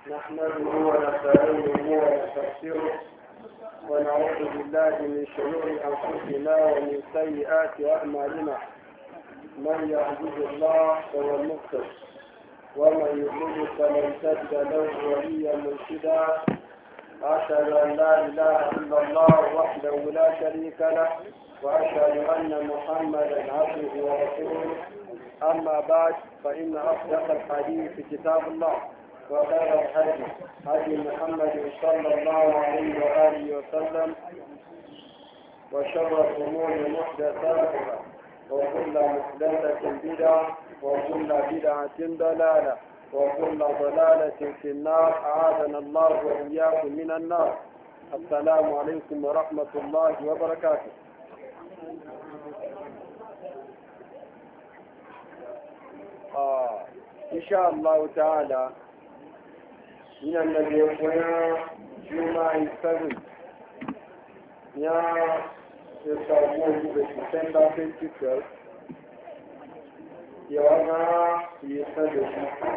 نحمده ونستعينه ونستغفره ونعوذ بالله من شرور أنفسنا ومن سيئات أعمالنا. من يهده الله فهو المهتد ومن يضلل فلن تجد له وليا مرشدا. أشهد أن لا إله إلا الله وحده لا شريك له وأشهد أن محمدا عبده ورسوله. أما بعد فإن أصدق الحديث كتاب الله وخير الحديث هدي محمد صلى الله عليه وآله وسلم وشر الأمور محدثاتها وكل محدثة بدعة وكل بدعة ضلالة وكل ضلالة في النار. أعاذنا الله وإياكم من النار. السلام عليكم ورحمة الله وبركاته. إن شاء الله تعالى من الذي يقول جمعة السبت يا يسوون بسنة 2012 يوانا يسبت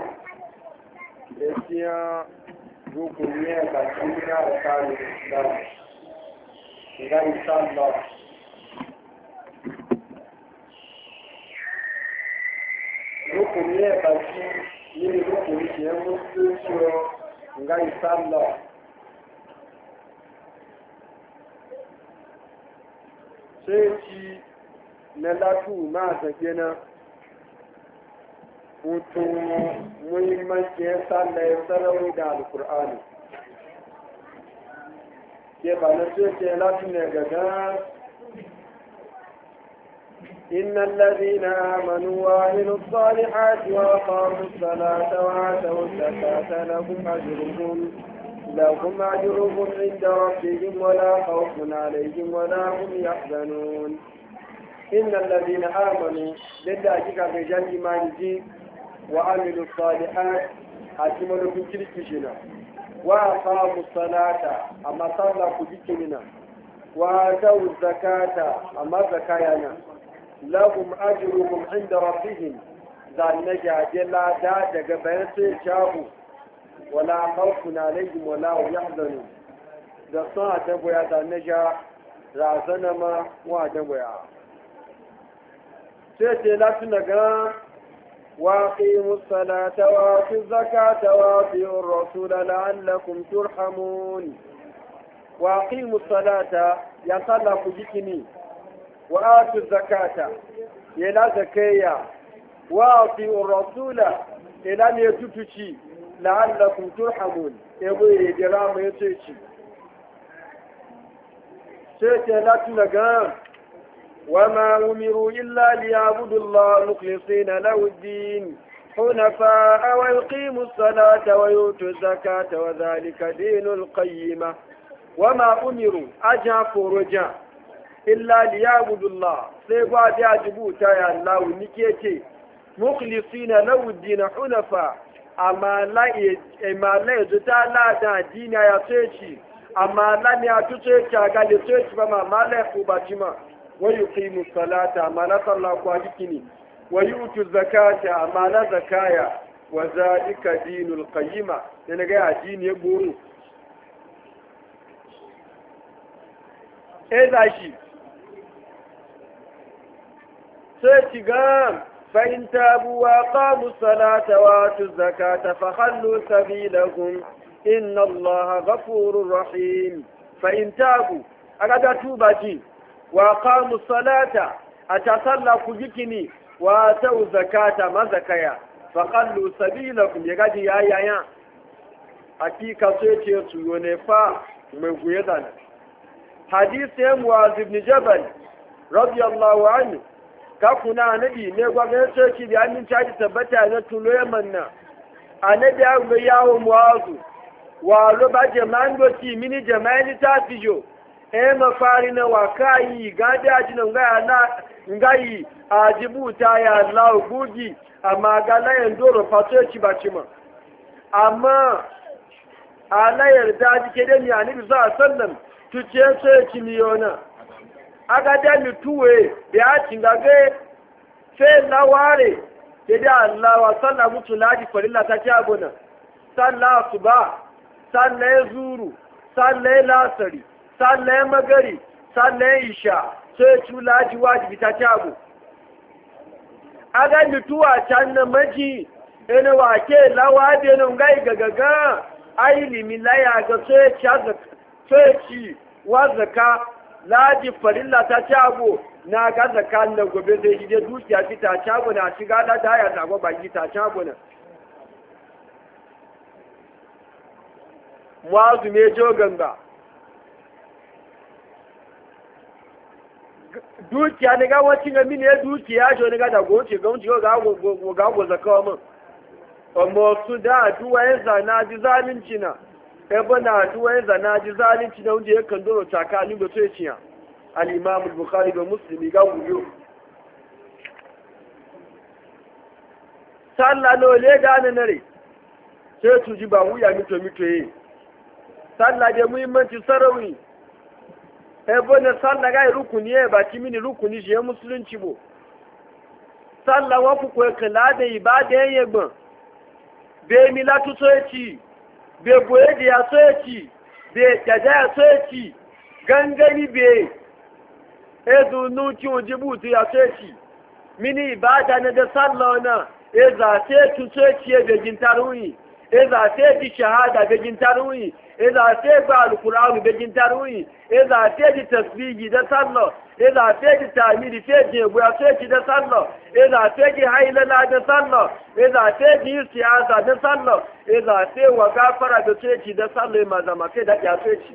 يسيا ركنية كثيرة أكاد الإسلام إن شاء الله rukuni ya baki yin rukuni ke yan musulunci ga isalla sai ci na latu ma tafiye na hutun muhimmanci ya salla ya sarari da alkur'ani ke ba na sai ke latu ne gaga إن الذين آمنوا وعملوا الصالحات وأقاموا الصلاة وآتوا الزكاة لهم أجرهم عند ربهم ولا خوف عليهم ولا هم يحزنون. إن الذين آمنوا لله كرجال إيمان وعملوا الصالحات أكملوا في كركشنا وأقاموا الصلاة أما صلوا في وآتوا الزكاة أما زكايانا لهم أجرهم عند ربهم ذا نجا جلا دا بيت شابو ولا خوف عليهم ولا هم يحزنون. ذا صاة بويا ذا نجا رازنما وادبويا سيتي لا تنقى واقيموا الصلاة وآتوا الزكاة وأطيعوا الرسول لعلكم ترحمون. واقيموا الصلاة يصلى بكني وآتوا الزكاة إلى زكايا وأطيعوا الرسول إلى أن يتوتشي لعلكم ترحمون. يقول درام يتوتشي سيتي لا تنقام وما أمروا إلا ليعبدوا الله مخلصين له الدين حنفاء ويقيموا الصلاة ويؤتوا الزكاة وذلك دين القيمة. وما أمروا أجافوا رجاء illa liyabudullah sai ba da jibuta ya Allah nike mukhlisina lahu din hunafa amma la ta la da dina ya tsoci amma la ne a tsoci ga le tsoci ba ma la ku ba jima wa yuqimu salata amma la sallah ku dikini wa yutu zakata amma la zakaya wa zalika dinul qayyima ne ga addini ya goro shi سيتقام فإن تابوا وأقاموا الصلاة وآتوا الزكاة فخلوا سبيلهم إن الله غفور رحيم. فإن تابوا أقد توبتي وأقاموا الصلاة أتصلى كجكني وآتوا الزكاة ما زكايا فخلوا سبيلهم يقضي يا حقيقة سيتي يونفا من قيدنا. حديث معاذ بن جبل رضي الله عنه kakuna anabi ne gwamnati soki da hannun caji tabbata na tulo ya manna anabi ya ga yawo muwazu wa roba jama'an doki mini jama'an ta fijo mafari na wakayi gadi ajinan ngayi ajibuta ya Allah gugi amma ga layan doro fato ci ba ci ma amma alayar da jike da ni anabi sallam tuce soki miyona agada mituwe ya cingage sai laware sai da Allah wa sallah mutu laji farilla ta ci abuna sallah suba, sallah zuru, sallah lasari, sallah magari, sallah isha, sai cula ji wajibi ta tabu. Aga mutuwa can na maji, ina wake lawa da nan gai gagaga, ai limila ya ga sai ci wa zaka laji farilla ta tabu. Na ga zakan da gobe zai yi dukiya fita shago na shiga da daya zago baki ta shago na wazu me jogan ba dukiya ne ga wacin ga mini dukiya jo ne ga da goce ga go zakawa mun amma su da duwa yin zana ji zalunci na ebe na duwa yin zana ji zalunci na wunje yakan doro tsakanin da sai ciya al-imam al-bukhari da muslimi ga wuyo sallah no le da ne nare sai tuji ba wuya mito yi sallah da muhimmanci sarawi ebo ne sallah ga rukuni ba ti mini rukuni je musulunci bo sallah wa ku ko kala da ibada yegbon be mi latu so echi be boye dia so echi be jaja so echi gangani be ezu nuki ujibutu ya sechi mini ibada na da sallah na eza se tu sechi e begin tarui eza se di shahada begin tarui eza se ba alquran begin tarui eza se di tasbihi da sallah eza se di tahmidi se je bu ya sechi da sallah eza se di haylala da sallah eza se di istiaza da sallah eza se wa gafara da sechi da sallah ma zama sai da ya sechi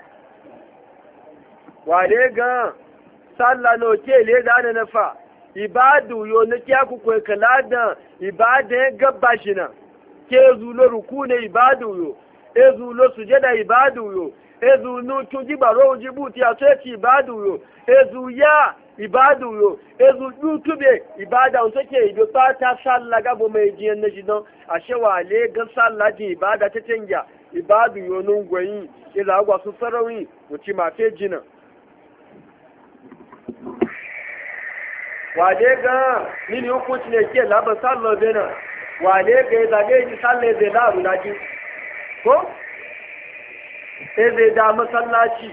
wale ga sallah no ke le da na fa ibadu yo na kiya ku ko kala da ibada gabba shi na ke zulo rukune ibadu yo ezulo sujada ibadu yo ezunu tuji baro jibuti ateti ibadu yo ezu ya ibadu yo ezu youtube ibada on take ido fata sallah gabo mai jiyan na jidan ashewa le ga sallah ji ibada ta canja ibadu yo nun goyin ila gwa su sarawi wuci ma fe jina wale ga nini hukunci ne ke labar sallar bena wale ga ya zage ji sallar zai laru na ji ko? sai zai da masallaci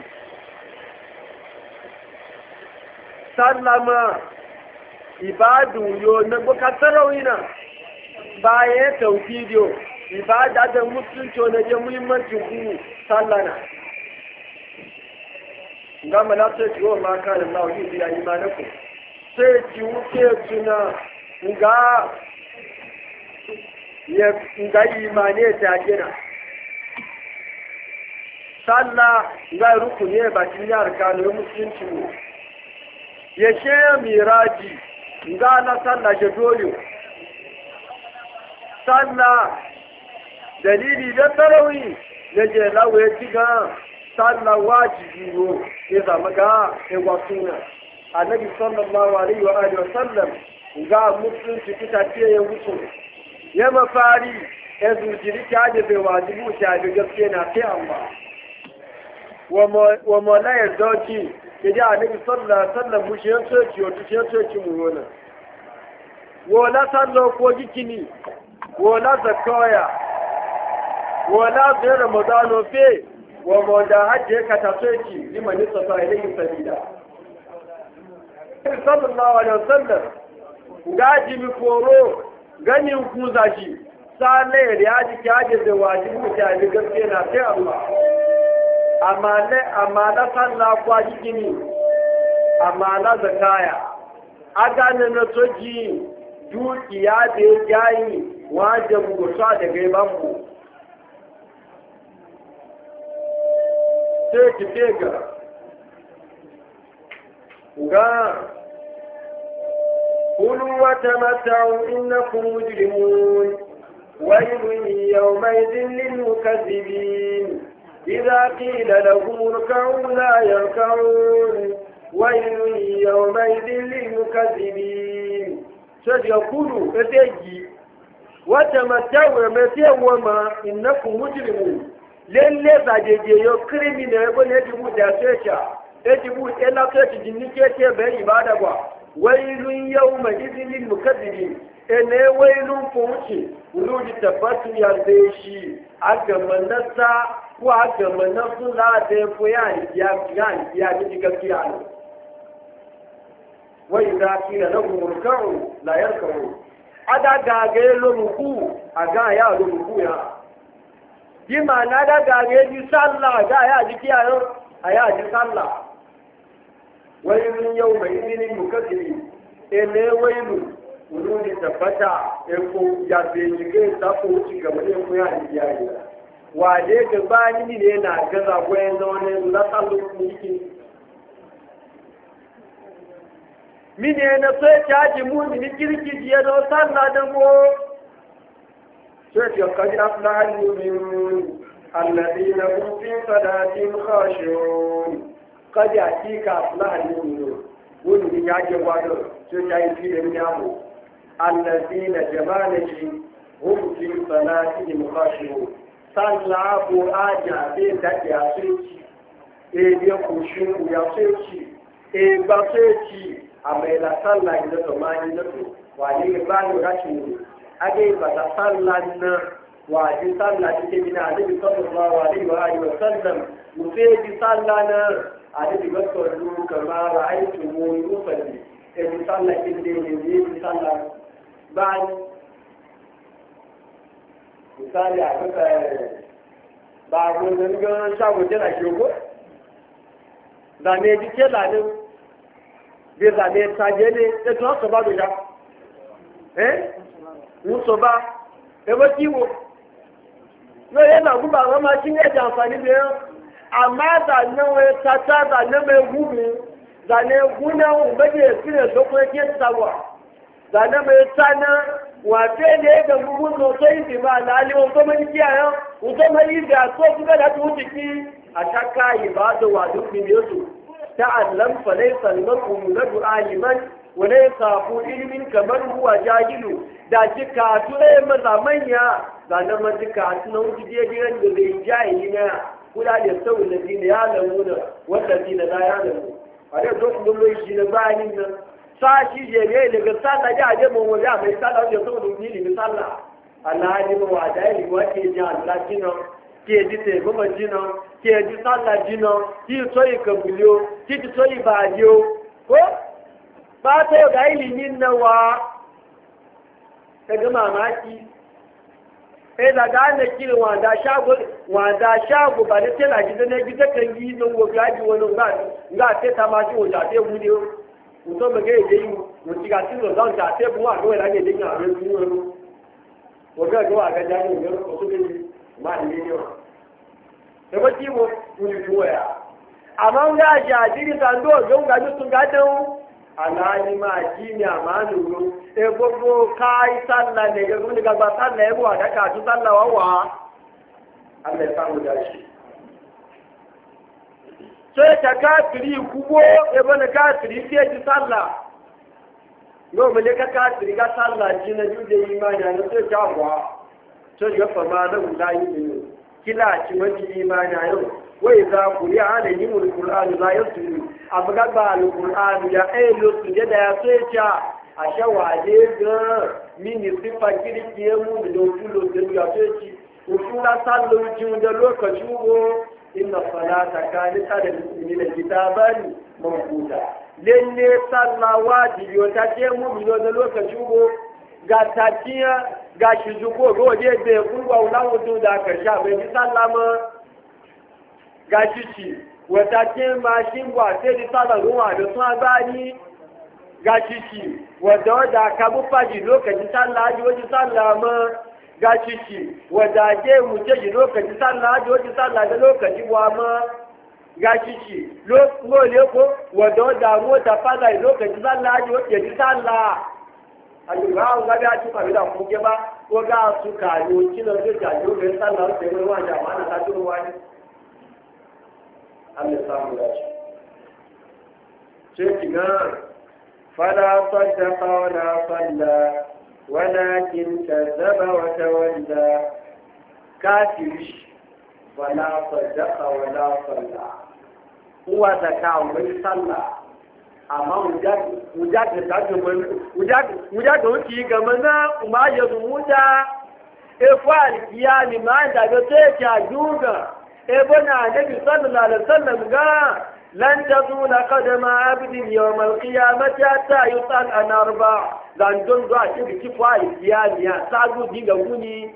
sallama ibadu yo na bukatar raunina bayan tauhidiyo ibada da musulunci na je muhimmancin ku sallana gama na sai ciwo maka da lauyi biya imanakku sai ci wuce tuna nga imane ta gina sallah nga rukuni ba cin yar kano musulunci mu ya she miraji nga na sallah je dole sallah dalili da tarawi ne je lawe tiga sallah wajibi ro ya zama ga suna annabi sallallahu alaihi wa alihi wa sallam ga musulunci kita ce ya wuce ya mafari ya zujiri ta da bai wajibu ta da gaske na sai amma wa molayar doki ya ji annabi sallallahu alaihi wa sallam mushe ya soci wata ce soci mu wani wala sallo ko jikini wala zakaya wala zai ramadano fe wa moda hajji ka ta soci liman nisa sa ilayin sabida sallallahu alaihi wasallam gaji mi koro ganin ku zashi sale ya ji kaje da wajibi ta da gaske na sai Allah amma da sallah kwa jikini amma na zakaya aga na soji dukiya da yayi wajibi go sa da gaiban mu sai ki tega ga كلوا وتمتعوا إنكم مجرمون ويل يومئذ للمكذبين إذا قيل لهم اركعوا لا يركعون ويل يومئذ للمكذبين سيقولوا اتجي وتمتعوا وما إنكم مجرمون للي زاجي يكرمين يقول يجبوا داسيشا يجبوا إلا تجي جنكي بأي بعد ويل يومئذ للمكذبين ene wailun fuci wuluji tabbatu ya zai shi a gamanarsa ko a gamanarsu za ta yi fi ya ji gaskiya ne wai za ki da rabu murkaru la yarkaru ada gagaye lomuku a ga ya lomuku ya bi ma na da gagaye ji sallah ga ya ji kiyayen a ya ji sallah wailun yau mai izinin mukaddiri ene wailun wuluji tabbata eko ya bejige ta ko ci gaba ne ko ya ji yayi wale ga bani ne na gaza gwayen zaune la sallu ku mine na sai caji muni ni kirki jiya da sallah da mo sai ya kaji aflahal mu'minun alladhina hum fi salatihim khashi'un kaji hakika aflahal mu'minun wani ni ya je wado sai ya yi fi da yawo alladhina jamalaji hum fi salatihim khashi'un sallah bu aja be da ya sai e biya kushin ya sai e ba sai amma ila sallah inda to mani na to wani ba ni rashin age ba ta sallah na wani sallah take bina annabi sallallahu alaihi wa alihi wa sallam mutai bi sallah na annabi ba to du kama ra'aytu mu yusalli e bi sallah kin de ne bi sallah ba misali a kaka ba gun ga shago tana shogo da ne ji ce la ne bí ìlànà ìtajà ní ètò ọ̀sọ̀bá ló yá ń sọ̀bá ẹgbẹ́ tí wo lóye náà gúbà wọn máa ṣí ní ẹ̀jẹ̀ àǹfààní bí ẹ̀rọ àmọ́ àdànáwó tata àdànáwó ewu mi zànà ewu náà ń bẹ́ẹ̀ ìpínlẹ̀ lókun ẹ̀kí ẹ̀ ta wà zànàwó tánà wà fẹ́ ní ẹgbẹ̀ gbogbo ní ọ̀tọ́ ìdìbò àlàálẹ̀ ohun tó mẹ́ni kí àyàn ohun tó mẹ́ni ìdè àtọ́ fún bẹ́ẹ̀ láti wọ́n ti kí àṣàkà ìbáàdọ̀ wà lópin ní oṣù تعلم فليس المرء يولد عالما وليس ذو علم كمن هو جاهل da jikatu ne mazamanya da na majikatu na wuce jiran da zai jahili na kula da sauyin da zina ya lamu da wanda zina na ya lamu a da duk mun shi na bayanin nan sashi je ne daga sallah da aje mun wani mai sallah da sauyin ni ne sallah Allah ne ba wa da yi wa ke ja Allah kina ke ji te mama jina ke ji sallah jina ki so yi kabulio ki so yi bajo ko ba ta ga ilimin nawa daga mamaki da gane kirin wanda shago ba da tela gida na gida kan yi don gobe yaji wani ga te ta ma ji wanda te bude muso ba ga yi mu ci ga tin do zan ta te bu wa do la ge de nya re bu wo wo ga do aga jani ne ko so ge ma ni ne wa e ba ti wo ni ju ya amma ga ja jiri san do ga ju tun ga dan alani ma ji ni amanu e gbogbo kai sallah ne ga gudu ga sallah e bo da ka tu sallah wa Allah ya samu dashi sai ta kafiri kubo e bana kafiri sai ji sallah no me le ka kafiri ga sallah ji na jude imani ne sai ta wa sai ga fa ma da gudayi ne kila ci wani imani yau wai za ku yi alayhim alquran la yasjudu abaga ba alquran ya elo sujada ya secha ashawaje ga mini sifa kirki mu da tulo da ya seci usula sallu jin da lokaci go inna salata kanat da mu'minina kitaban mawquta lalle sallawa jiyo ta ce mu da lokaci go ga tatiya ga shi zuko go je da kurwa ulawu da karsha bai sallama gashi wata ce mashin ba sai da tsada ruwa da sun gani gashi wadda ka bu faji lokacin sallah ji wajen sallah ma gashi wadda ke muce ji lokacin sallah ji wajen sallah da lokaci wa ma gashi lole ko wadda mota fada lokacin sallah ji wajen sallah a yi ba an gabi a cikin da kuke ba ko ga su kayo kinan zai jajo ga sallah sai mai wa jama'a ta turuwa ne Allah samu dace sai kiga fala saddaqa wala salla walakin kazzaba wa tawalla kafiri wala saddaqa wala salla huwa zaka wa salla amma wuja da ta gama wuja da wuce gama na kuma ya zuwa efa alkiya ni ma da ga sai ka juga ebona nabi sallallahu alaihi wasallam ga lan tazula qadama abdin yawm alqiyamati hatta yusal an arba dan don do a ci fa alkiya ni ya sagu diga guni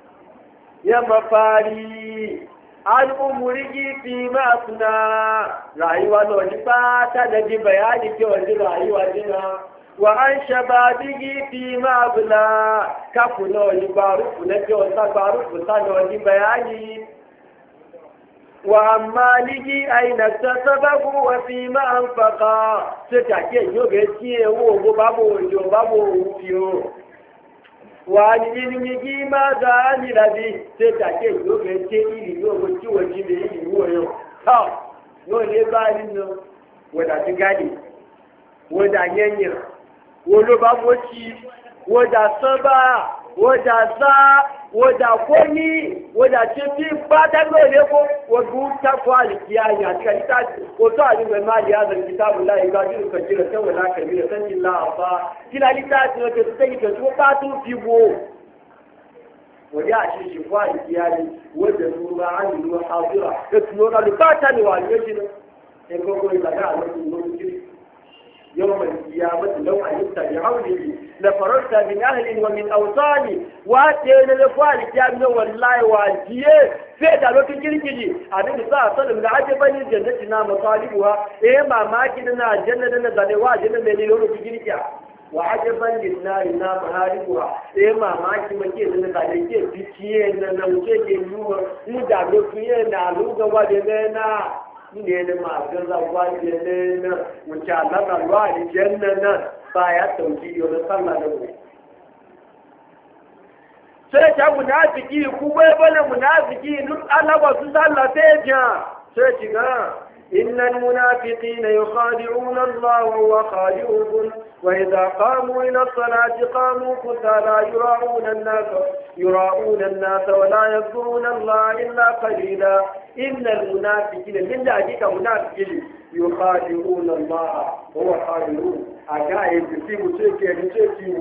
ya mafari al'umurigi fi masuna rayuwa da wani fata da ji bayani ke wani rayuwa jina wa an shababigi fi mabula kafu na wani barufu na ke wata barufu ta da wani bayani wa amma ligi aina ta sababu wa fi ma'amfaka sai ta ke yau ga ciye wo babu wajo babu wufiyo wani ilimi ma za ni rabi sai ta ke yoga ce iri yau ci waje da iri woyo ta yau ne ba ni no wada ti gadi wada yenya wolo ba moci wada saba wada za wada koni wada ce fi ba ta go ne ko wadu ta kwali kiyaya ta ta ko to ali mai mali ya zan kitabu la ga ji ka jira ta wala ka jira san illa fa kila litati wato sai ka to ba tu fi go wadi a shi kwali kiyaya wada ruwa an ruwa hadira ka tuno da lukata ne wa ne shi ne ko ko da ga Allah يوم القيامة لو أنت بحوله لفررت من أهل ومن أوطان واتينا لفوال القيامة والله والجيه فيدا لو تجري أنا نساء صلى الله عليه وسلم الجنة مطالبها إما ما كنا الجنة نزلوا جنة مليون تجري وعجبا للنار نام هاربها إما ما كنا نزلوا بكينا نوجه يوم مدعو فينا لوغا ودمنا ne da masu zawa ne na wuce alama ruwa da jannan nan ba ya sauki yau na sallah da wuri sai ta munafiki kuma ya bane munafiki duk alaba su sallah sai ja sai ci ga innal munafiqina yukhadi'una Allah wa khadi'uhum wa idha qamu ila as-salati qamu kusala yura'una an-nas wa la yadhkuruna Allah illa qalila إن المنافقين من ذلك منافقين يخادعون الله وهو خادعون أجاء يكتب سيكي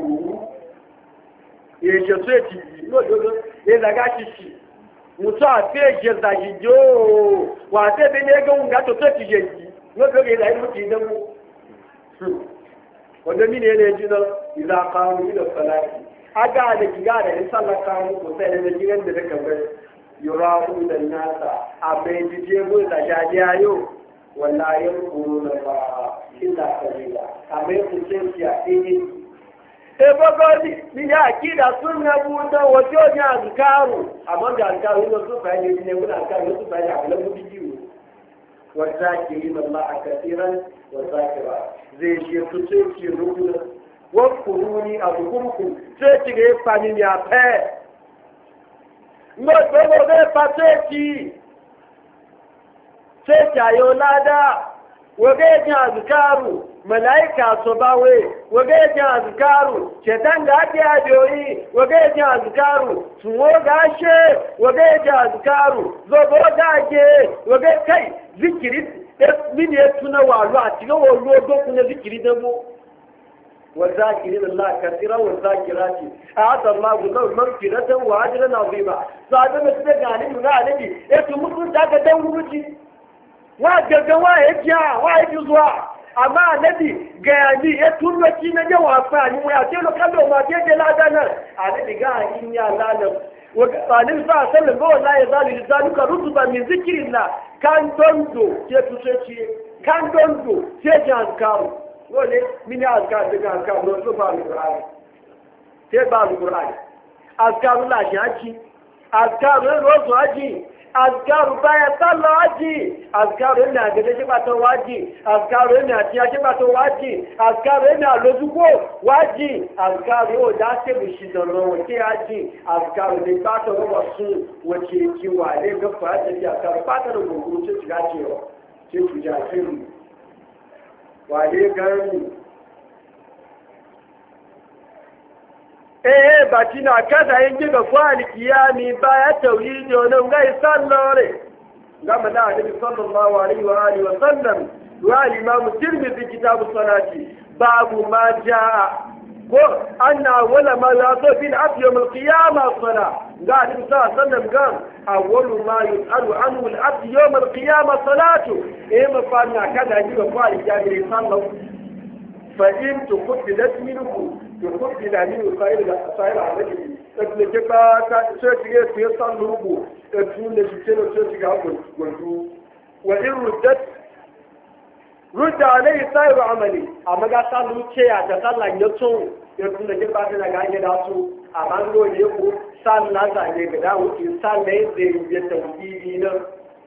يجسيتي إذا قاتشي musafe je zajijo wa se be ne ga unga to to tijeji no ko ge dai muti dan mu wanda mine ne jina ila qamu ila salati aga da kiga da sallah qamu ko sai da jiran da kabe يراؤون الناس أبين تجيبوا تجاجيو ولا يذكرون الله إلا قليلا أبين تجيبوا إيه ebogodi ni ya kida sunna buta wato ya azkaru amma da azkaru ne su fa ne wala azkaru su fa ya kala bidiyo wazakirin Allah kaseeran wazakira zai shi tuce ki rukuna wa kuruni abukum sai tige fani ya pe gbogbo bẹ́ẹ̀ pa séèkì ayò ládá wọ́gẹ́jìn àzùkárù màláíkà sọ̀báwé wọ́gẹ́jìn àzùkárù ṣẹ̀tàǹgà ápẹ́ àdìorí wọ́gẹ́jìn àzùkárù tùwọ́gá ṣe wọ́gẹ́jìn àzùkárù zọ̀bọ̀gáàjẹ́ wọ́gẹ́kẹ́ zikiri mini etuna wàlú àti lọ́wọ́ olú odókun zikiri dẹ́gbó والذاكرين الله كثيرا والذاكرات أعطى الله لهم مغفرة وأجرا عظيما صادم السجاني من عليه يتمكن ذاك دورتي وجدوا يجا ويجزوا أما النبي قال يتمكن نجوا فاني ويأتيله كله ما تيجي لا دنا النبي قال إني أعلم وقال النبي صلى الله عليه وسلم لا يزال لسانك رطبا من ذكر الله كان دوندو تيتوشي كان دوندو تيجي أذكاره wole mini azkar daga azkar no so ba alquran sai ba alquran azkar la jaji azkar ro so aji azkar baya sallah aji azkar ina ga da ba to waji azkar ina ti ake ba to waji azkar ina lozuko waji azkar o da se bi shi don ro ke aji azkar ne ba to ro su wace ki wa ne ga fa ta ya azkar ba ta ro ko ce ga ji ro ce ki ja sai wale gani baki na kada yin giga kwali kiyami baya tauhidi wannan gai sallore gama da annabi sallallahu alaihi wa alihi wa sallam wa al-imam tirmidhi kitab as-salati babu ma jaa ko anna wala ma yaso fil abd yawm al-qiyamah as-salah ga hadin sa sallam gan awwalu ma yus'alu anhu al-abd yawm al-qiyamah salatu ma fanna kada ji ba fa al-jabir sallallahu fa in tuqbilat minhu tuqbila minhu sa'il al-rajul ne ke ba ta ce ke fiye san lugu da tun da shi ne ce ga gwandu wa in rudda alai sa'iru amali amma ga sallu ce ya da sallan ya tun ya tun da ke ba ta ga ya da su a bango ne ko sallah za ne ga da wuce sallah da ya tawhidi nan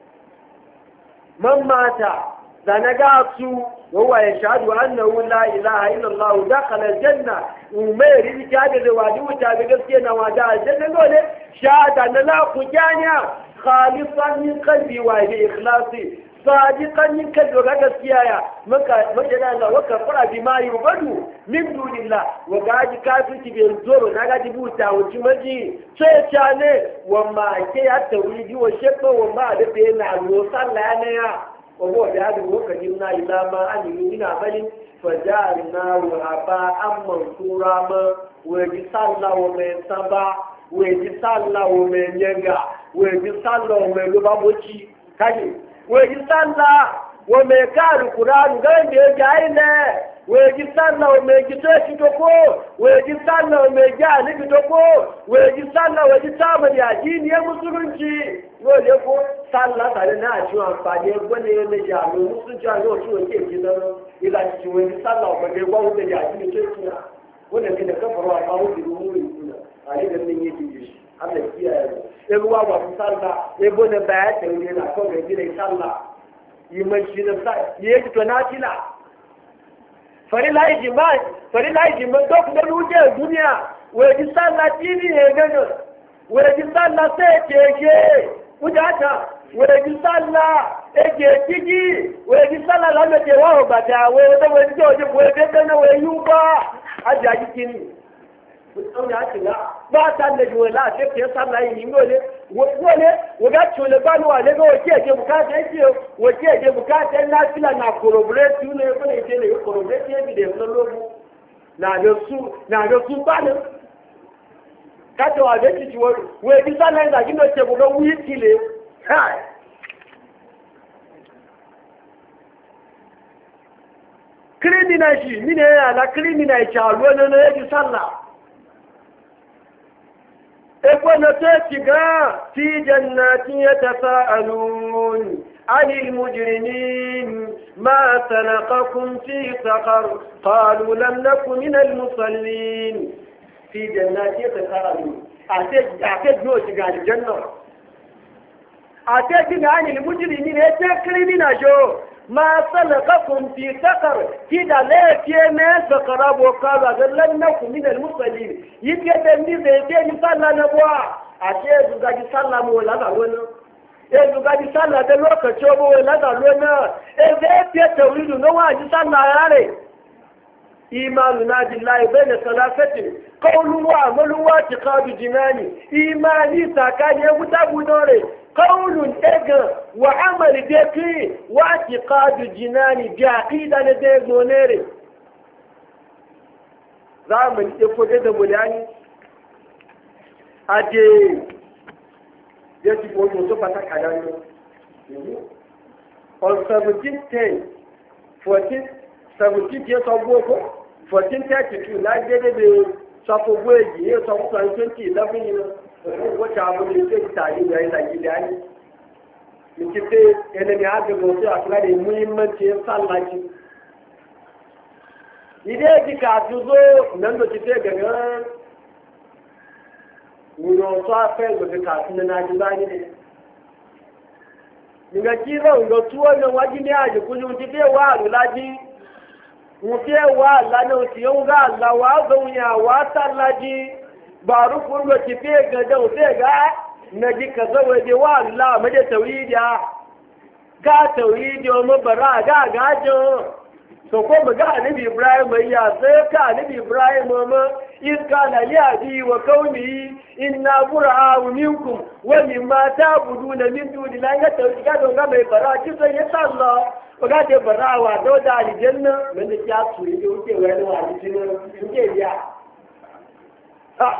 man mata da na ga su وهو يشهد أنه لا إله إلا الله دخل الجنة ومير يشهد الواجب وتابقسكينا وجاء الجنة قوله شهد أن لا خجانيا خالصا من قلبي وإلي إخلاصي صادقا من قلبي وقسكيايا مجانا وكفر بما يبدو من دون الله وقاعد كافر بينزور ونقاعد بوتا وجمجي شيشاني وما كي التوحيد وشكه وما لبينا الوصال لعنيا وهو بهذا وقدمنا إلى ما عملوا من عمل فجعلناه هباء منثورا ويجسال ومن سبا ويجسال ومن ينغا ويجسال ومن لبابوشي كاجي ويجسال ومن كار القرآن غير يجايله ويجسال ومن جتوشي توكو ويجسال ومن جانب توكو ويجسال ويجسال يجين يمسرنشي wọ́n lè kó sálà tàbí náà tí wọ́n àǹfààní ẹgbẹ́ ní ẹlẹ́jà àwọn oníṣúnjẹ́ àwọn òṣù òkè èjì lọ́nà ìlànà tí wọ́n ní sálà ọ̀pọ̀lọpọ̀ ẹgbẹ́ wọn lè yà sí ní tó tún náà wọ́n lè fi nìkan fọ̀rọ̀ àbáwọ̀ ìlú mú ìlú náà àlejò ní yé ti yìí àmì sí ẹ̀rọ ewu wa wà fún sálà ebo ní báyà tẹ̀lé ní àkọ́rọ̀ ìdílé sálà ìmọ̀ ìṣẹ̀lẹ̀ sá yé ti tọ̀ náà sílà fàrílà ìjìmọ̀ dọ́kùnrin wújẹ́ ìdúnyà wẹ̀ẹ́dì sálà tí ní ẹ̀gẹ́gẹ́ wẹ̀ẹ́dì sálà sẹ́ẹ̀kẹ́ Kujata, wèéjì sálà, èjì èjìjì, wèéjì sálà lámẹ́tẹ̀ wà ò bàtà, wèéjì wèéjì òjò wèéjì tẹ́lẹ̀ wèéjì ń bá àjẹ́ àjíkí ni. Ọ̀nà àtìlá, bá sálẹ̀ jù wèlá àfẹ́fẹ́ sálà yìí wọlé, wògá tí ó lè bá ní wà lẹ́gbẹ́ wòkí ẹ̀jẹ̀ bùkátà ẹ̀jì o, wòkí ẹ̀jẹ̀ bùkátà ẹ̀ náà sílà nà kòròbùrẹ́tì ní ẹgbẹ́ ìṣẹ̀lẹ̀ kòròbùrẹ́tì ẹ̀bìdẹ̀ lọ́lọ́gún, nàdọ̀sùn bá ní. Kátó àbẹ́tì tí wọ́n wọ́n èdè sálẹ̀ ìdàjí ló ṣe gbogbo wúyí kìlẹ̀ káì. Kírímìnà ìṣì nínú ẹ̀rẹ́ àlá kírímìnà ìṣà àlú ẹ̀nà èdè sálà. Ẹgbọ́n tó ti gáà tí jẹ́nà tí yẹ tẹfà àlùmùn. عن المجرمين ما سلقكم في سقر قالوا لم نكن من المصلين في جنات يتخالون أعتقد نوش قال الجنة أعتقد عن المجرمين يتكرمين جو ما سلقكم في سقر كده ليك يمين سقراب وقالوا لم نكن من المصلين يتكلمني زيتين صلى نبوا أعتقد قال صلى مولا قالوا Ezugadi sallah da lokaci obo wai lazaro na eze fiye tauridu na waji sallah yare. Imanu na billahi bai da salafatin, kauluwa maluwa ti kadu jinani, imani tsakani ya wuta budore, kaulun ega wa amali deki wa ti kadu jinani bi aqida na da gonere. Zaman ifo da bulani. Aje yẹ́ ti wọ́n tó pàtàkì àdáyé on 17 years ọgbọ́ ọkọ́ 1432 lágbẹ́dẹ́gbẹ́ sọfọ́gbọ́ èjì yẹ́ sọfọ́gbọ́ 2011 yìí wọ́n tí a mọ́ ní ṣe ìtàrí ìrìn nàìjíríà ní ìkíté ẹnẹ́ni àgbẹ̀gbẹ̀ tó àfúládé mú ìmọ̀ tí ó sálàájú ilé ìdíkà àtúzó mẹ́ndò ti fẹ́ gẹ̀gẹ́ Wùrọ̀ tó afẹ́ ìgbẹ̀fẹ̀ kàtún ní àjíbá nílé. Nígbà tí ìrọ̀ ìlọ tí wọ́n ní wájí ní àjòkú ní ti fẹ́ wà lólájí. Wọ́n fẹ́ wà lánà tí ó ń gá àláwà ágbẹ̀wò ní àwọ̀ átàlájí. Bàrú fún lọ ti fẹ́ gẹ̀dẹ̀ ò fẹ́ gá. Nàjí kàzọ́wọ́ èdè wà láà mẹ́jẹ̀ tàwídìá. Gá tàwídì ọmọ bàrá àgáàgájọ́. to ko mu ga annabi Ibrahim ya sai ka annabi Ibrahim ma in kana li abi wa kauni inna bura'u minkum wa mimma ta'buduna min duni la ga don ga mai bara ki sai ya sallah ko ga de barawa do da aljanna men da ya su yi ke wani wa aljanna ke ya ha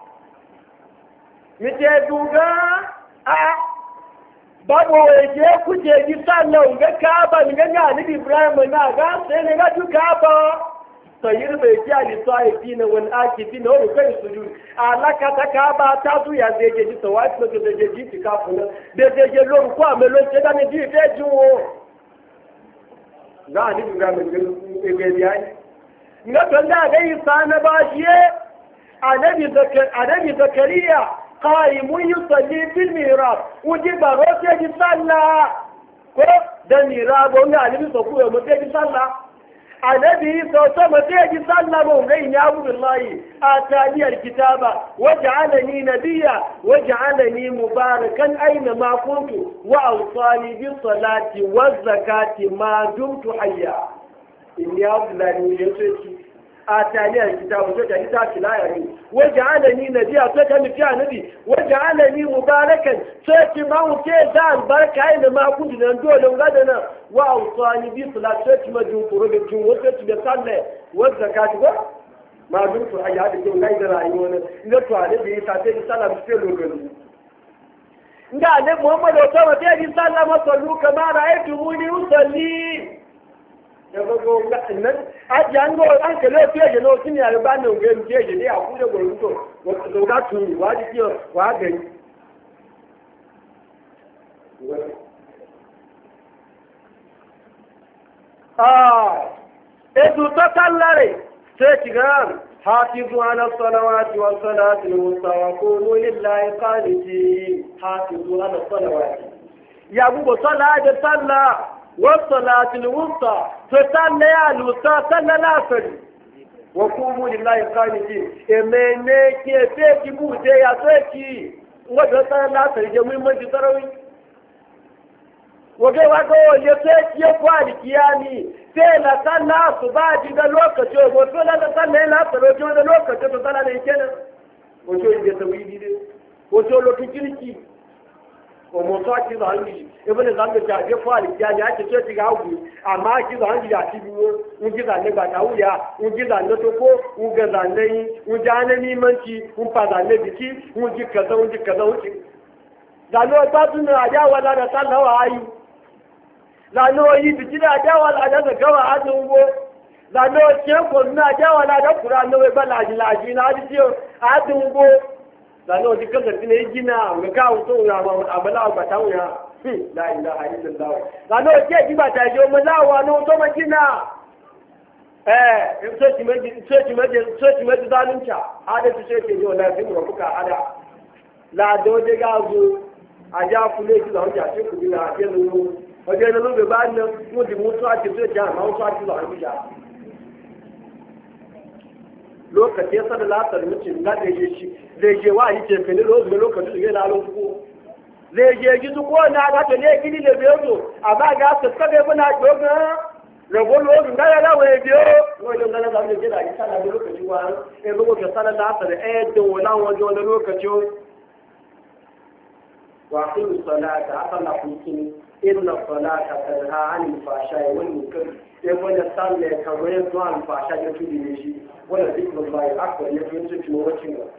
mi je duga a babu waje kuje ji sallah ga Kaaba ni ga annabi Ibrahim na ga sai ne ga tu Kaaba sayir bai ji alisafi na wani akifi na wani kai sujud alaka ta Kaaba ta su ya zai je ji tawafi na da je ji tikafu na da zai je lo ko a melo ce da ne ji fe juwo ga ni Ibrahim ga ya ni ga to da ga Isa na ba shi annabi Zakariya qaimun yusalli fil mihrab wuji baro ce ji sallah ko da mihrab wani alibi so ku mu ce ji sallah annabi so ma ce ji sallah mu ga ina abdullahi atani alkitaba waj'alani nabiyya waj'alani mubarakan aina ma kuntu wa awsani bis salati waz zakati ma dumtu hayya inni abdullahi yace آتاني الكتاب وجعلني ذاك لا يعني وجعلني نبيا فكان في نبي وجعلني مباركا فكي ما هو كذا بركة أينما كنت ندور غدنا وأوصاني بالصلاة فكي ما جون قرب جون وفكي بصلى والزكاة ما جون في حياة الجون لا يدرى أيونا إذا تعالى بيساتي بصلاة بسيلو قلو إذا أنا محمد وصلى تيجي صلى ما صلوا كما رأيتموني أصلي aji an go an kele fiye no kini ya ba no ge mje ne a kuje go ruto go ga tun wa di kiyo wa ga edu to tallare sai kiga hafizu ala salawati wa salati al-wusta wa qulu lillahi qanitin hafizu ala salawati ya bugo sala da sallah والصلاة الوسطى فصلى يا الوسطى صلى العصر وقوموا لله قانتين امنه كيفي بوته يا سكي وده صلى العصر جميع من تراوي وجه واغو يسكي يقوالي كياني سيلا صلى الصبح ده لوكاچو وصلى صلى العصر وجه ده لوكاچو صلى ne kenan wato inda tawidi ne wato lokacin ọmọ tó àti ìlànà yìí ebí ní sàmì ìjà àjẹ fún àlìkí àjẹ àti tó ti ga ògùn àmọ́ àti ìlànà yìí àti ìwúwo ń jíza nígbàtà wúyà ń jíza lótókó ń gẹ̀zà lẹ́yìn ń já ní mọ́ǹtì ń padà lébi tí ń jí kẹsàn ń jí kẹsàn ń jí. lànà ọgbà tún ní àjáwọ̀ ládà sálọ́wọ̀ ayé lànà oyí bìtìlẹ̀ àjáwọ̀ ládà sẹ̀kẹ́wọ̀ àdúgbò lànà ọ̀ṣẹ́kọ̀ ní àjáwọ̀ ládà kúrò ànáwó ẹgbẹ́ làjìlàjì àdúgbò lànà òjì kẹsàn tí ní jìnnà nǹkan àwọn tó ń ra àwọn àbẹ̀là àgbàtà wọn yà láìlà àìlèlà lànà òjì ìdíbàtà ìjọ ọmọ láwọn àná tó mọ jìnnà sọ́ọ̀tì méjì zálùmíà adé ti sọ́ọ̀tì ìjọ ọ̀la ìfẹ́ mọ̀ fúkà adá làdó ọjọ́ gáàzó ajá fúlé ìjìlá ọjà tí kò ní ra àjẹ́ lówó ọjọ́ ìlú lóògbé bá ní wọ́n ti mú sọ́ọ̀tì sọ́ọ̀tì àmọ́ sọ́ọ̀tì lọ́ọ̀rọ̀ lokacin ya sada latar mutum ga zai je wa yi cefeni lokacin da ya lalo ko zai je gizu ko na ga ta ne gidi da biyo a ba ga su kabe muna dogon rabo lokacin da ya lawo ya biyo wajen gana da mu je da yi sada da lokacin wa e bugo ka sada latar da wala wajen wani lokacin wa aqim salata asalla kunkin inna salata tanha anil fahsha'i wal munkar sai wanda salle kamar zuwa alfasha da tudi ne shi wanda zikirin bayan akwai ya fi yin cikin wacin ba.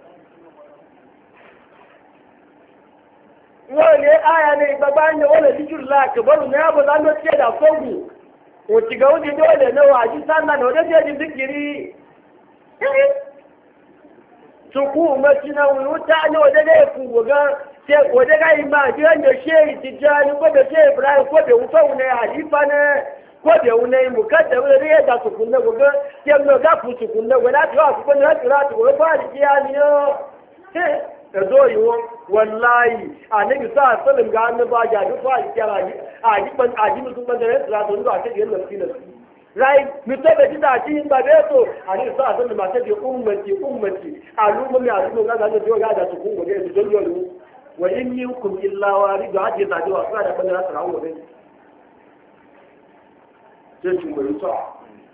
Wọ́n lé áyà ní ìgbàgbá ní wọ́n lè zikirin láàkì bọ́ọ̀lù ní àbọ̀ lánà tí ẹ̀dà fọ́gù. Òtìgà ó di dóòlè náà wà jí sáńdà náà ó dé tí ẹ̀dì zikiri. Tukú mẹ́tí náà wọ́n tá ní òdégé ìfún gbọ̀gán ṣe òdégé ìmọ̀ àjẹ́ ẹ̀yẹ ṣe ìtìjẹ́ ní kóbẹ̀ ṣe Ibrahim kóbẹ̀ ń fẹ́hùn ní àlífà náà. Kóde wune mukadda wune da yadda su kunna gobe ke no ga fu su kunna wala to a kuma na tsira to ba da kiyani yo da zo yiwo wallahi annabi sa sallam ga annabi ba ja duk fa kiyara a ji ban a ji mutum ban da tsira to ba ta yin nafsi rai mi to be da ci ba be to annabi sa sallam ma ta ji ummati alumma mi alumma ga da su kun gobe su don yo wa inni kum illa waridu hadi da wa sa da ban da tsira gobe sai mai sa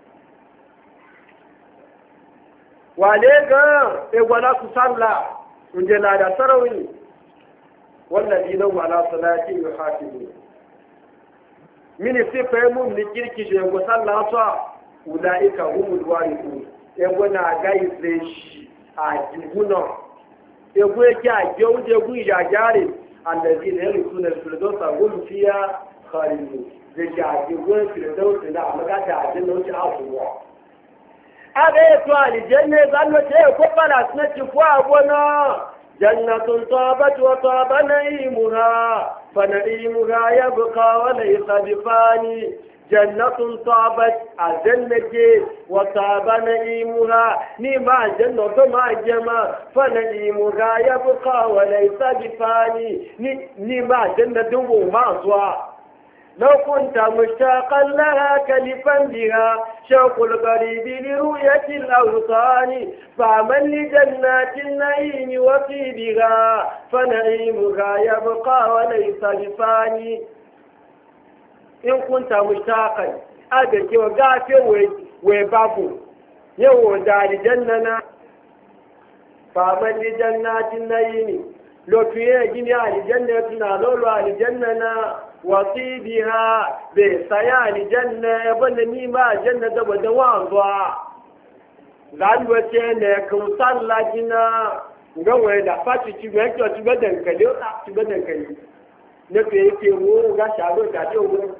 wale ga egwala su sallah inda la da sarawi والذين هم على صلاتهم يحافظون من يسيبهم لكيركي جو صلاه اولئك هم الوارثون ebona gai fresh ajiguno ego yake ajeuje gu ijajare allazina yarithuna al-firdausa hum fiha khalidun zai ajeuje firdausa da amagata ajin wuce abuwa abe to aljanna zallo ce ko fara sunci ko abona جنة طابت وطاب نعيمها فنعيمها يبقى وليس بفاني جنة طابت الجنة وطاب نعيمها نما جنة ما جمع فنعيمها يبقى وليس بفاني نما جنة وما صوى لو كنت مشتاقا لها كلفا بها شوق القريب لرؤية الأوطان فعمل لجنات النعيم وطيبها فنعيمها يبقى وليس بفاني إن كنت مشتاقا أدرك وقافي وبابو يودع لجننا فعمل لجنات النعيم لو تيجي على جنتنا لولو على جننا وطيبها بسيان جنة يبنني ما جنة ودوانضوا لأنه كم صلى جنا نقول لا فاتي تبدن كلي نفي كيمو غشابو كاتيو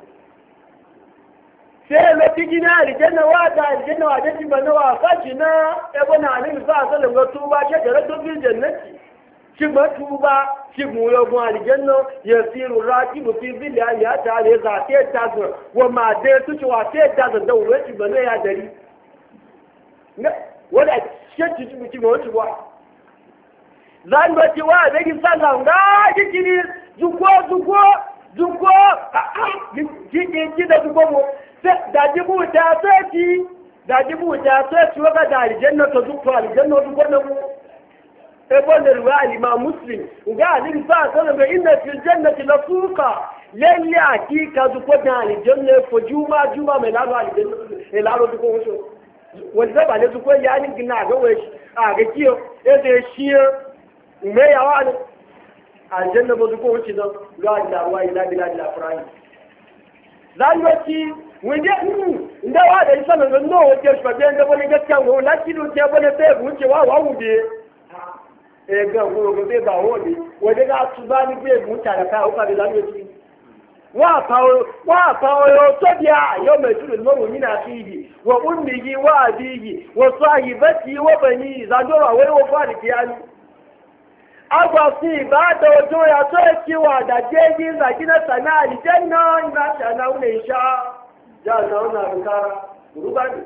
سيما تجينا الجنة وادا الجنة وادا تبنوا فاتنا يبنى عليه صلى الله عليه وسلم شجرة في الجنة شما توبا شما يوم الجنة يصير الراكب في ظل آيات على ذاتي تازن وما ديتو شواتي تازن دولة شما يا دري ولا شيء شما وشوا زان بتوا بيجي سلام دا جيني زكوا جيني ده زكوا داجبو تاساتي وقد الجنة تزكوا الجنة زكوا ابن الوالي ما مسلم وقال لي صلى إن في الجنة لسوقا للي حقيقة ذكرنا الجنة فجوما جوما من الأرض الجنة الأرض ذكرنا شو والزبا لذكر يعني قلنا عقوش عقيو إذا الشيء وما يوان الجنة بذكرنا شو قال لا وإلا بلاد الأفراد ذلك wanda inda wa da isa nan no wace shi bayan da wani gaskiya ko laki do ce bane sai wuce wa wuce ga ko be ba woni wode ga tuba ni be muta ka o ka be lan yoti wa pawo yo to dia yo me tu mo ni na fihi wa ummihi wa abihi wa sahibati wa bani za do wa wo fa di kiani agwa si ba da ojo ya to ki wa da jeji za kina sana aljanna ina sana une insha ja na una bukara rubani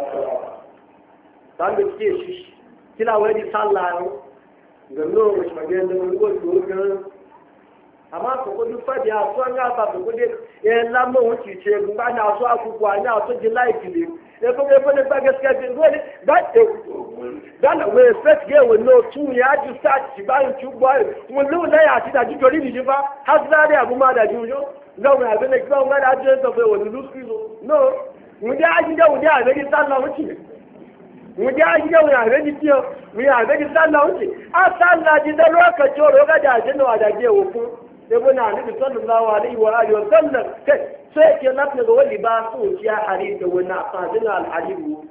dan da ke shi kila wani sallah gano mai magana da wani wasu amma ko ko duk fadi a so an ga ba ko de lamma wuce ce ba na so akuwa na so ji like ne ko ne ba gaskiya din dole da na we first get we no tu ya ju start ci ba ci boy mun lu na ya ci da ji tori ni ba hasra da abu ma da jujo no na be ne ko ga da je to be wani lu no mun da ji da wuya da ji sallah wuce mun da ji da wuya da ji tiyo mun ya da ji sallah wuce a sallah ji da lokaci ro ga da jin da je wuku ibn Ali sallallahu alaihi wa alihi wa sallam sai ke lafiya ga wani ba su ya hari da wani afadin al-halibu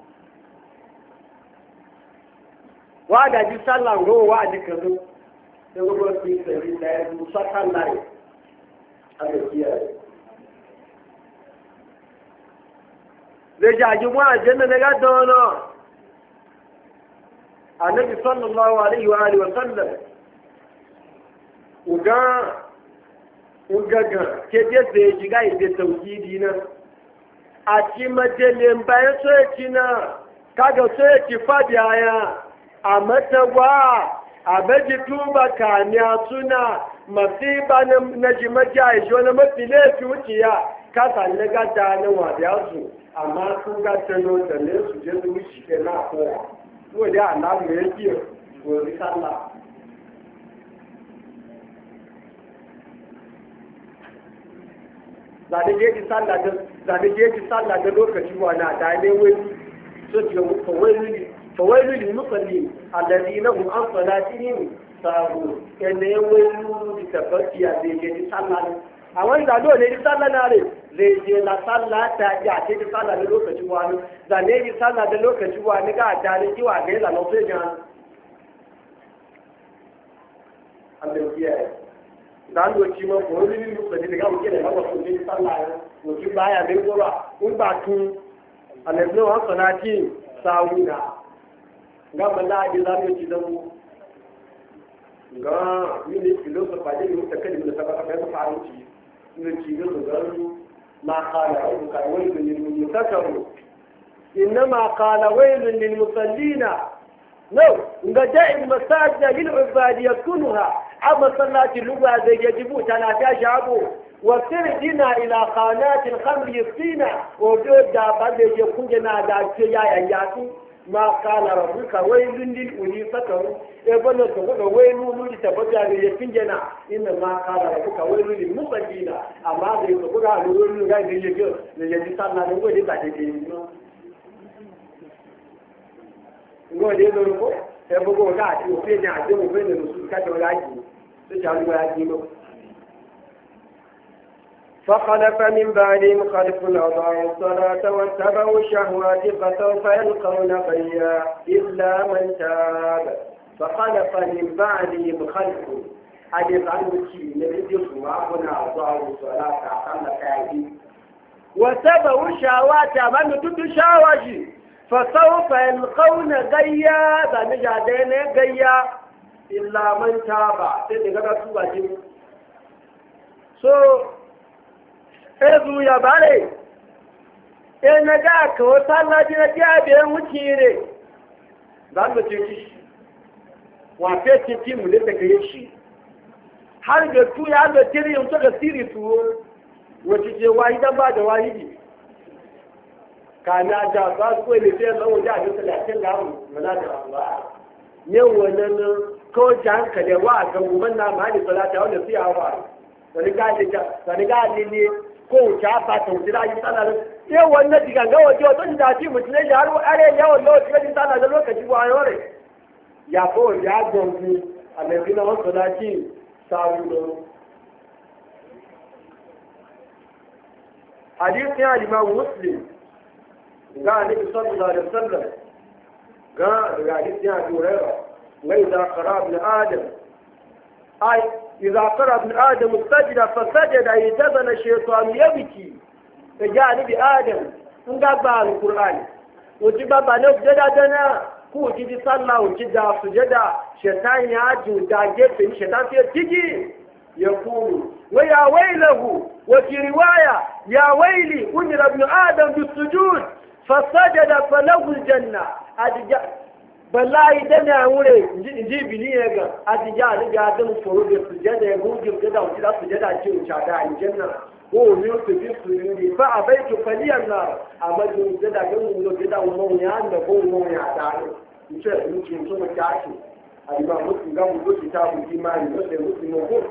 wa da ji sallan go wa da kazo da gobe su sai da ya musa sallai a gaskiya da jaji mu aljanna daga dono annabi sallallahu alaihi wa alihi wa sallam ugaga ke je zai shiga inda tauhidi na a ci majalin bayan soyaci na kaga soyaci fadi aya a matagwa a baji tuba kamiya suna masiba na jimaji a isho na mafi laifi wuciya kasa na gada na wadiya su amma sun gata no da ne su je su wuce ke na kowa wani alamu ya kiyo wani sallah zane je ki sallah da lokaci wana da ne wani so ci ga wani فويل للمصلين الذين هم عن صلاتهم ساهون كان يويلون بتفتيا زي صلاه àwọn ìdádó lè rí sálà náà rè lè jẹ la sálà tàbí àti ti sálà lè lókàtí wa ní zàlẹ́ rí sálà lè lókàtí wa ní káàdá ní kí wà ní ìlànà tó jẹ́ àbẹ̀wò ẹ̀ ìdádó tí mo kò rí nínú pẹ̀lú ìgbà òkè rẹ̀ lọ́wọ́ fún mi sálà rẹ̀ òkè báyà lè gbọ́rọ̀ ń gbà tún àlẹ́bí wọn sọ náà kí sáwù náà gama láàdì lánàá ti lọ́wọ́ gan mini filosofa dé ìlú tẹ̀kẹ́ ìlú tẹ̀kẹ́ tẹ̀kẹ́ tó fàá lóṣì ní ti ìlú gan máa kààlà ọ̀hún kààlà wẹ́ẹ̀lù ní ìlú tẹ́kẹ̀rù iná máa kààlà wẹ́ẹ̀lù ní ìlú sàlínà no nga jẹ́ ìmọ̀sáàjà nínú ìbàdí kúnnù ha a masallaci lugba zai ya jibu tana ta shago wasir dina ila qanatil khamr yusina o do da ba da je kungena da ce ya yayyatu ma kala rabbuka waylun lil uli sakaru e bana to ga waylu li tabata ga yakin jana inna ma kala rabbuka waylun lil musallina amma da to ga waylu ga da yake ne yaji sanna ne gode da take no ngode do ko e bugo ga ti o fe na de o fe ne su ka do yaji to jalu ga yaji no فخلف من بعدهم خلف أضاعوا الصلاة واتبعوا الشهوات فسوف يلقون غيا إلا من تاب فخلف من بعدهم خلف حديث عنه شيء نبي يسمعنا أضاعوا الصلاة أقل كاهي واتبعوا الشهوات من تد الشهوات فسوف يلقون غيا بنجادين غيا إلا من تاب سيدنا رسول so ezu ya bare na ga ka wata laji na jabe wuce ne za mu ce shi wa fe ce ti mu da gare shi har da tu ya da tiri yin to da siri tuwo wace je wahi dan ba da wahidi kana da ba su ko ne sai lawo da da talatin da mu mana da Allah ne wannan ko jan ka da wa ga mun na ma da salata wanda sai hawa wani ga ne ko wuce ba ta wuce da yi sallah sai wannan diga ga waje wato da ci mutum ne har are yawan lokaci ga sallah da lokaci ba yore ya ko ya gonku annabi na wasu da ci sawu do hadith ya Imam Muslim ga annabi sallallahu alaihi wasallam ga hadith ya Hurairah wa idha qara ibn adam ay إذا قرأ ابن آدم السجدة فسجد اعتزل الشيطان يبكي فجاء نبي آدم انقبع القرآن وجب نسجد دنا كوجد صلى وجد سجد شيطان يعجو داجت شيطان تيجي يقول ويا ويله وفي رواية يا ويلي أمر ابن آدم بالسجود فسجد فله الجنة wallahi dana wure inji biliya ga adija ali ga dan foro da sujada ya guji da wuce da sujada ce wuce da aljanna ko ne ku bi sujudi fa abaitu faliyan nar amadu da ga mu da mu ya da ko mu ya da ce mu ci so mu tashi aliba mutu ga mu ta mu imani da mutu mu ko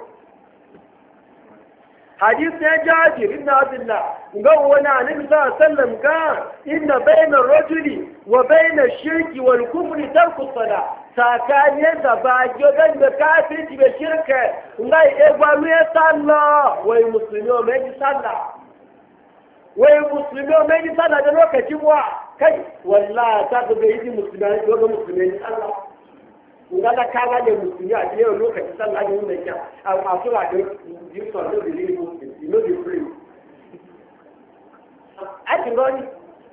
حديث جابر بن عبد الله قال النبي صلى الله عليه وسلم قال إن بين الرجل وبين الشرك والكفر ترك الصلاة ساكان يزبا جودن بكافر بشركة قال إقبالوا يصلى والمسلمين ما يصلى والمسلمين ما يصلى دلوك جموع كي والله تقبل يدي مسلمين يصلى ngala kaga da musulmi a cikin lokacin sallah ne wanda yake a sura da you are not really Muslim you know the free I think God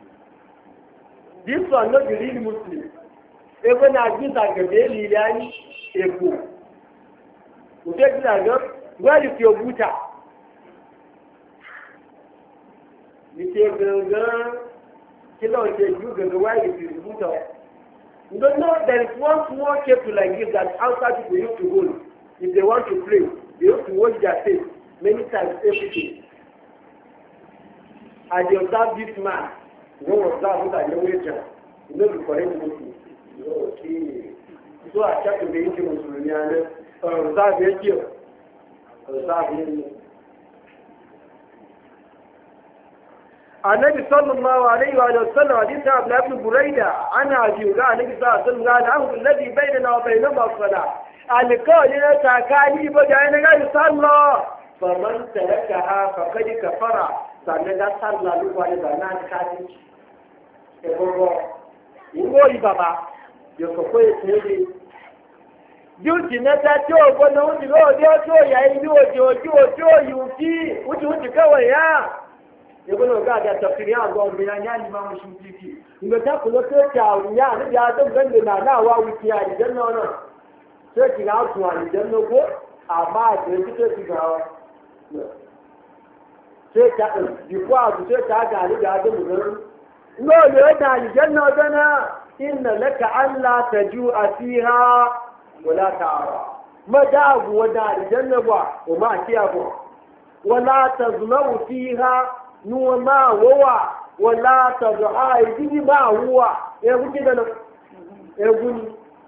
this one not really Muslim even as this agabeli yani eko utek na go where is your buta ni te gaga kilo te you gaga where is your buta. You don't know there is one small chapel like this that outside people used to hold. If they want to pray, they used to wash their face many times every day. And they observe this man. You know, observe that no waiter. You know the correct Muslim. Okay. So I check the Indian Muslim. Observe it here. Observe it. النبي صلى الله عليه وآله وسلم حديث عبد الله بن بريدة أنا أبي قال النبي صلى الله عليه وسلم قال العهد الذي بيننا وبينهم الصلاة القول تاكاني بدأنا قال صلى فمن تركها فقد كفر صلى صلى له على بنات كاتب يقول بابا يقول يقول Júùtì mẹ́ta tí ó gbọ́nà ó ti lọ́ọ̀dí ọjọ́ ìyá inú ojú ìwú kí ojú kẹwàá ìyá. Ìgbónà ọ̀gá àjà tọ̀fìrí àgọ́ ọ̀gbìn ayá ni máa ń ṣe títì. Ìgbẹ̀ta kò ló tó ti àrùn yá níbi adóńgbẹ́ndẹ̀ náà wá wípé àdìjẹ́ náà náà. Tó ti rà tún àdìjẹ́ náà kó àmà àgbẹ̀ tí tó ti gbà ọ́. Ìfọ́ àbù tó ti àgà níbi adóńgbẹ́ndẹ̀. Lóòlù ẹ̀dà àdìjẹ́ náà dáná. Ìnà lẹ́ka àńlá tẹ̀jú àfihà. ولا تعرى ما داغ ودا الجنة وما تيابوا ولا تظلموا فيها نو ما هو ولا تضعى يجي ما هو يقول كده يقول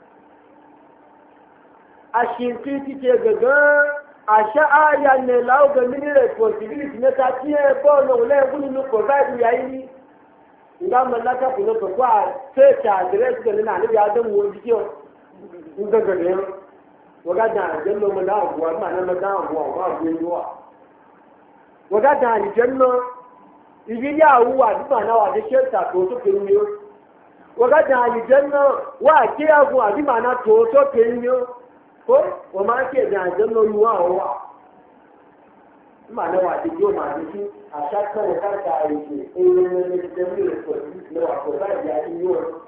أشينتي تيجا أشاء يعني لو جميل responsibility نتاعي بونه ولا يقول إنه provide يعني إذا ما لك كله تقوى search address كلنا عليه يادم وجيو in daga ne waga da jallo mu da abuwa ma na da abuwa ba ruwa waga da ni jallo ibi ya uwa duba na wa da shirta to to kinyo waga da ni jallo wa ke abuwa bi ma na to to kinyo ko wa ma ke da jallo ruwa wa ma na wa dijo ma dijo a shakka wa karka aiki ne da ne ko ne wa ko ba ya yi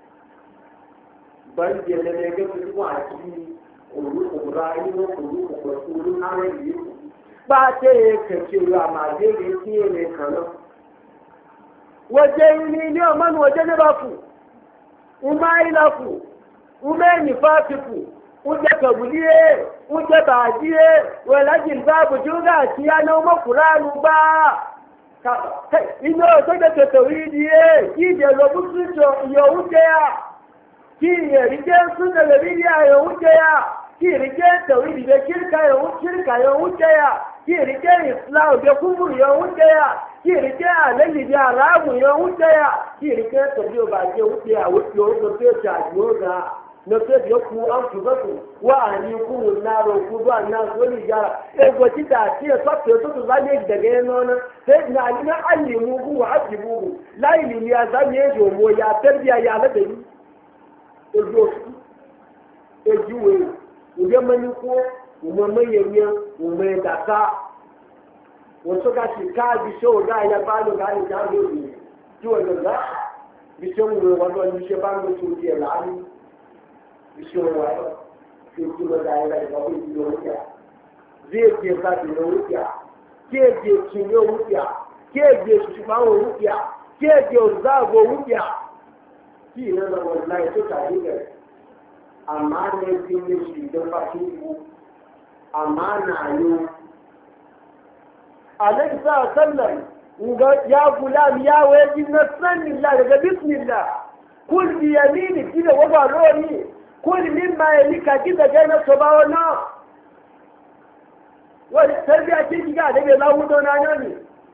ban da ne ga su a cikin ƙurayi ko ƙuru na rai ba ta yi kace wa ma zai ga kiye ne kanan waje ni ne man waje ne ba ku umaila ku umeni fatiku uje kabuliye uje bajiye wala jilbabu juga kiya na ma qur'anu ba ka ino so da tawhidiye ki de lo busucho yo uje ya ki rike sun da bidiya ya wuce ya ki rike tawhidi da shirka ya wuce ya ki rike islam da kufur ya wuce ya ki rike alalli da haramu ya wuce ya ki rike tabiyo ba ke wuce ya wuce ya wuce ta yoga na sai ya ku an ku zaku wa ani ku na ro ku ba na so ni jara e go ti da ti so to zane daga yana na sai na ni na alimu ku wa ajibu la ilimi ya zane jo mo ya tarbiya ya la dai ejo ejuwe uje mani ko umama yenya umma data wato ka shi ka bi so ga ya ba lo ga ya do ni juwa ga bi so mu wa do ni she ba mo tu die la ni bi so wa ki ku ga ya ga ko ni do ya zai ke ka di do ya ke je ki yo ya ke je shi ba wo ya ke je za go ya ki na da wallahi to ta yi ga amma ne din ne shi da fashi ku amma na yo alaihi sallam nga ya gulam ya waji na sanillah daga bismillah kul bi yamini kida waba roni kul mimma yalika kida gana sobawo na wani tarbiya ce kiga da bai lawo dona ne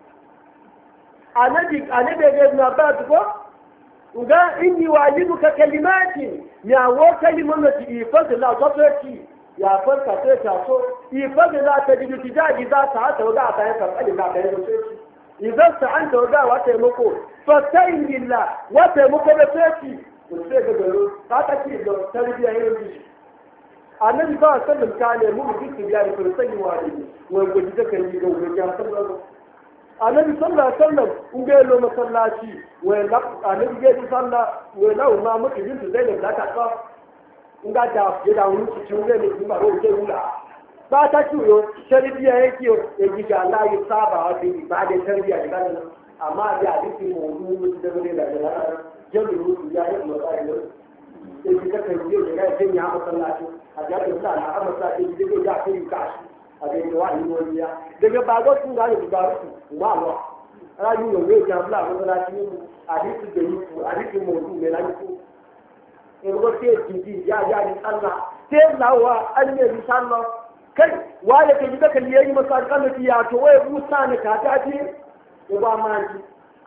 anabi ga na ba ko nga inni wajibuka kalimatin ya wa kalimatu ifadu la tafati ya farka sai ta so ifadu la tajidu tijaji za ta hata waga ta yanka kalin da kai sai idan sa anta waga wa taimako fa ta'in billah wa taimako da sai to sai ga garo ta ta ki da tarbiya yin shi annabi ba sallam kale mu bi tijaji ko sai wani wai goji da kai ga wani ya sallallahu annabi sallallahu alaihi wasallam unge lo masallaci wai la annabi ge sallah wai la ma mutu bin zai da ta ka nga da ya da wani cikin ne ne ba ro ke wula ba ta ciyo tarbiya yake ya ji ga Allah ya saba wa bi ba da tarbiya da nan amma da hadisi mu da ne da da jalu ya yi mu sai ne sai ka kan je ga sai ya masallaci a ga da Allah a masallaci da ga kai kashi a ga da wani wani ya daga bago sun ga da baru ba ba raju ne ne ga Allah masallaci ne hadisi da yi hadisi mu ne na yi ko ke jiji ya ni sallah sai lawa an ne sallah kai waye ke jika kan yayi masa kan ya to waye musa ne ka ta ce ko ba ma ji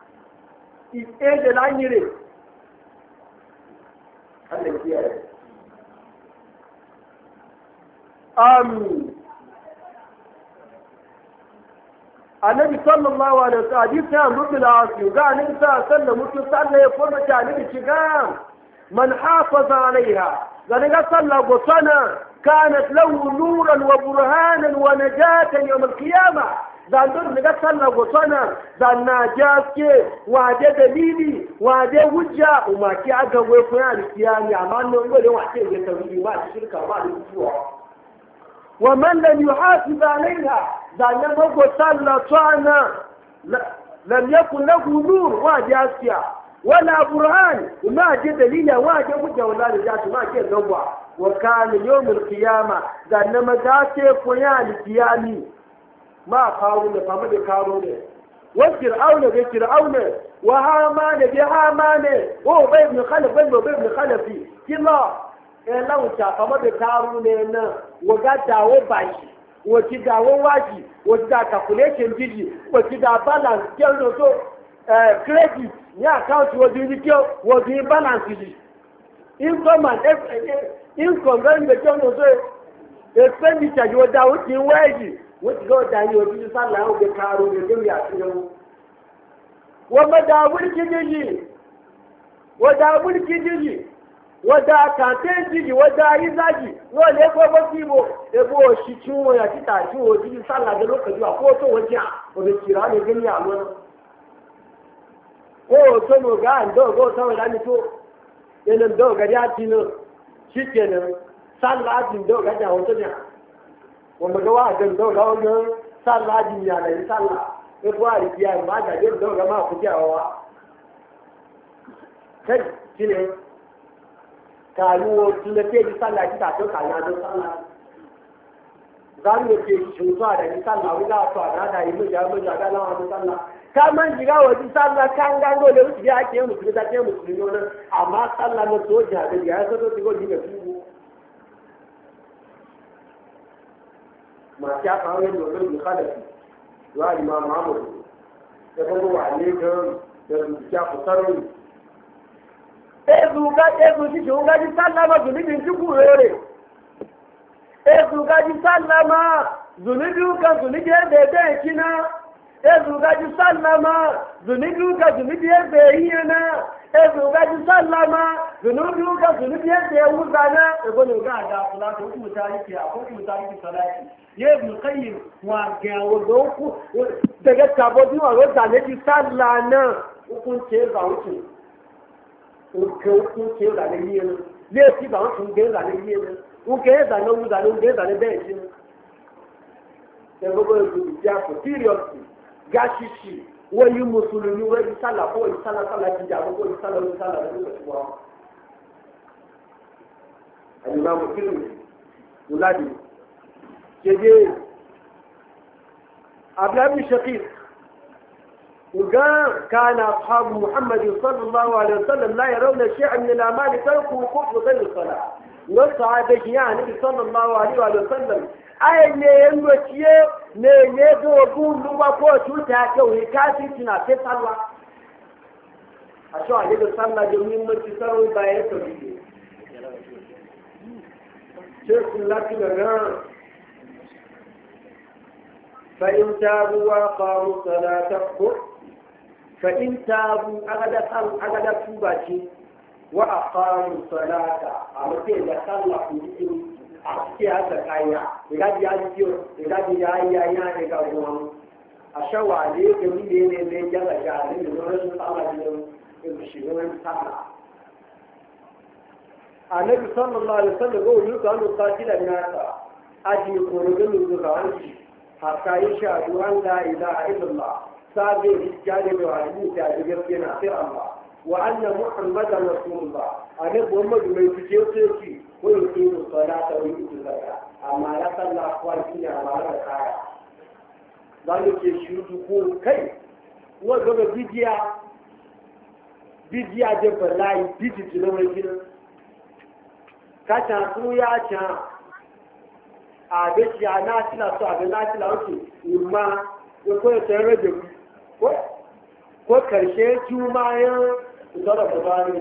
da lanyire Allah kiyaye annabi sallallahu alaihi wasallam hadisi ya mutu da asu ga annabi sallallahu mutu sallah ya fara ta annabi shiga man hafaza alaiha ga ga sallah go sana kanat lahu nuran wa burhanan wa najatan yawm al-qiyamah dan don ga sallah go sana dan najaske wa da dalili wa da hujja umma ki aga wai fa al-qiyami amma non gole wa ce ga tawhidi ba shirka ba da kuwa ومن لم يحافظ عليها ذا نبغى صلى طعنا لم يكن له نور واجي أسيا ولا برهان وما جاء دليل واجي وجه ولا رجعت ما جاء نوع وكان يوم القيامة ذا نما جاء فيان القيامي ما قارون فما بقارون وفرعون بفرعون وهامان بهامان وأبي بن خلف بن خلف كلا láwọn ṣàfàmọ́dé káàrún ní ẹ̀nà wọ̀gá dáwó báyìí wọ́n ti dáwó wájì wọ́n ti dá calculation jíjì wọ́n ti dá balance kí ọ̀nà tó credit ní àkáǹtì wọ́n ti rí kí wọ́n ti balance yìí income and income lẹ́yìn lè kí ọ̀nà tó expenditure wọ́n dáwó ti ń wáyìí wọ́n ti lọ́ọ́ dá yín ojú sálà àwọn ọ̀gbẹ́ káàrún ní lórí àfihàn wọ́n mọ̀ dáwó wúlíkì jíjì wọ́dá kàntẹ́ǹtì wọ́dá ìzájì wọ́n lè gbọ́gbọ́ sí ìbò ebó òṣì tí wọ́n yà títà tí wọ́n jí sálàdé lókàjú àkóòtò wọ́n jẹ́ òdòkìrá lè gẹ́ ní àwọn kó tó mọ̀ gá ǹdọ́gọ́ sáwọn ìlànà tó ẹnu ǹdọ́gàdí àti náà ṣíkẹ̀ nà sálàdì ǹdọ́gàdí àwọn tó jà wọ́n mọ̀ gọ́wọ́ àjọ ǹdọ́gà ọgbọ́n sálàdì ní àlẹ́ sálà ebó àríkí àìmọ́ àjàdé ǹdọ́gà máa kú jẹ́ àwọn wa karuwa tun da ke ji sallah ki ta to kanya don sallah zan ne ke shi zuwa da ni sallah wanda to ana da yi mun ga lawa don sallah ka man jiga wa ji sallah kan ga go da wuce ya ke musulmi da ke musulmi wannan amma sallah na to ja da ya so to go ji ga su ma ta fa wani wannan bi khalafi wa imam Muhammad da kuma wa ne ga da ya fusarun ezu ṣíṣe ń gájí sálámà zùníbi ń túkù rere ezu gájí sálámà zùníbi ń ka zùníbi ẹgbẹ̀ ẹgbẹ̀ ìkíná ezu gájí sálámà zùníbi ń ka zùníbi ẹgbẹ̀ ìyẹnà ezu gájí sálámà zùníbi ń ka zùníbi ẹgbẹ̀ ẹwúzaná ẹgbọ́n ọgá àdá fúláṣọ òkú tàríkì àkókò tàríkì sàlákì yé ibùkáyì wọn àgẹ̀ àwọn òkú gẹ́gẹ́ tàbọ̀ bí wọn rọ́jà lẹ́bi sálà náà òkú ń ṣe é òkè ìlànà yìí ẹnu léèkì bá wọn tún gé ìlànà yìí ẹnu òkè ìlànà owó ìlànà òkè ìlànà bẹ́ẹ̀ sí ẹgbẹ́ ìlú ìjà kò síríọ̀sì gáṣíṣì wọ́n yí mùsùlùmí wọ́n yí sálà fún òyì sálà jíjà àkókò òyì sálà òyì sálà lórí ìwọ̀sùn wọn. àyùmá mùsùlùmí lùládì kéde abdulhamid shakir وقال كان أصحاب محمد صلى الله عليه وسلم لا يرون شيئا من الأعمال تركوا كفر غير الصلاة والصحابة يعني صلى الله عليه وسلم أي نيمتيه نيدو قول لما فوتو تاكو هكاتي تنافي صلى أشو عليه صلى جميع من تسروا بايته شيخ الله كنا فإن تابوا وأقاموا الصلاة فإن تابوا أغدا توباتي وأقاموا الصلاة أمتى يصلى في أحكي هذا كايا إذا جاء أشوى عليه كمين من جل جلاله نورس الله يمشيون سما النبي صلى الله عليه وسلم يقول أن قاتل الناس أجي يقولون ذكراني حتى يشهدوا أن لا إله إلا الله سابق الجانب وعلمه تأجيبنا في الله وأن محمدا رسول الله أنا محمد ما يتجيوتي ويقيم الصلاة ويؤتي الزكاة أما لا صلى أخوان فينا أما لا خير ذلك يشهدوا كي وقال بيديا جنب لاي بيدي جنوبنا كاتا سويا كان abeci a nasila so abin nasila wuce imma ya koya tsayin rage ko ko karshe juma'a zara gabani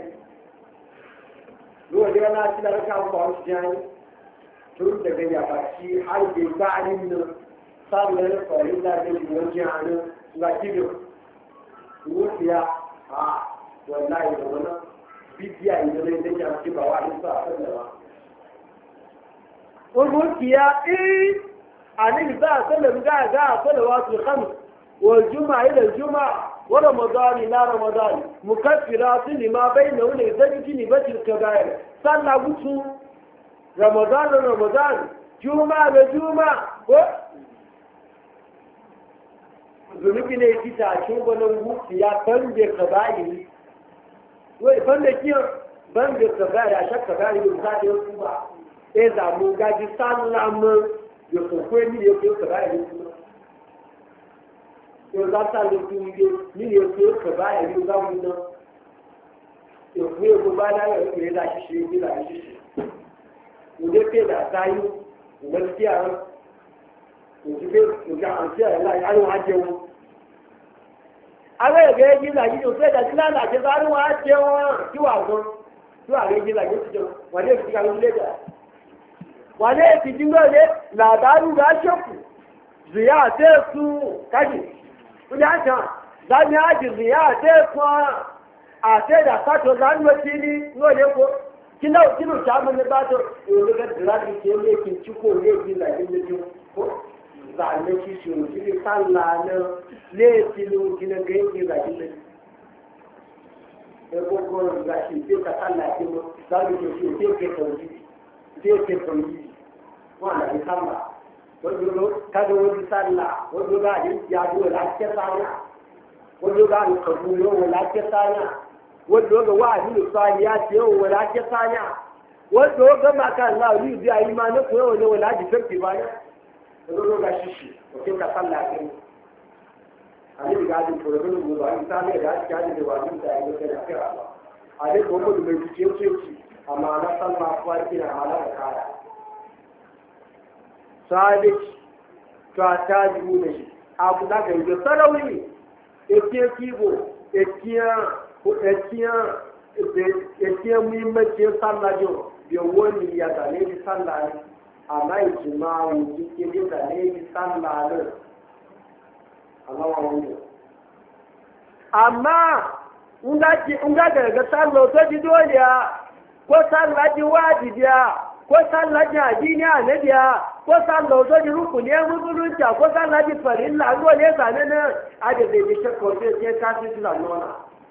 ruwa da na ci da raka ba wasu jani tun daga yabaci har da ba'alin nan samun farilla da yiwuwar jihani ga kido rufiya a wallahi da wani bidiya idan ne da ya ci ba wa isa a kan da ba rufiya annabi za a sallar ga a salawatul khams wal juma'a ila juma'a wa ramadan ila ramadan mukaffiratun lima bainahu la yadjini batil kabair salla wutu ramadan juma'a da juma'a ko zunubi ne kita cikin gwanin wuti ya bande kabair wai bande kiyo bande kabair a shakka kabair da ta yi ba e zamu gaji sallamu yo ko ko ni yo ko ba ya ni yo za ta le tu ni yo ko ba ya ni za mu no yo ko ba na yo ke da shi ni da shi mu de ke da tayu mu gaskiya mu ji mu ga an sai Allah ya aro haje mu ale ga yi da yi yo sai da tilala je za aro haje mu ki wa go ki wa ga yi da yi to wa de ki ga le da wane ti jingo ne labaru ga shoku ziya te su kaji kuja ta zani haji ziya te su a te da sato zani wacini no ne ko kino ta mun ba to ne ga dragi ke ne kin ci ko ne ki la kin ji ko za ne ki shi mu ki salla ne le ti lu kin ga ki la kin ji e ko ko ga shi te ka salla ki mu za ni ki shi te ke ko ji te ke ko ji wọ́n àti sábà wọ́n kájọ wọ́n ti sábà wọ́n bá àdé ti àdúrà láti sáyà wọ́n bá àlùkọ̀bù lọ́wọ́ láti sáyà wọ́n wá àdúrà sọ àyè àti òwò láti sáyà wọ́n bá máa ká ńlá òní ìdí ayé máa ní kúrò lọ́wọ́ láti fẹ́ ti báyà wọ́n bá ṣíṣì òkè ká sábà kẹ́mi. àdé ìgbà àti ìfòrò ló ń gbòòrò àti sábà ìgbà àti àdé ìwà ní ìgbà ìlú kẹ́lá kẹ́lá lọ. àdé kò mọ̀ lùmọ̀ ìtìtì ó ṣèṣì àmà alásánmà fún àti àmà alákàrà. sadiq to a tajibu da shi abu da ga yi sarauni etiye kibo etiye muhimmancin sallajo da wani ya zane bi sallari amma ijima wuji ke bi zane bi sallarin amma wani amma nga daga sallo to ji dole ko sallaji wajibiya ko sallaji addini annabiya ko sallah zo ji rukuni ya musulunci ko sallah ji farilla ngo ne zane na ade da ji shakko sai ka ci suna nona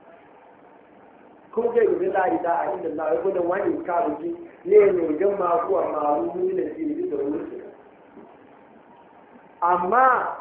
ko ga yi la ila illa Allah ko da wani ka ruji ne ga ma ko ma mu ne ji da wuce amma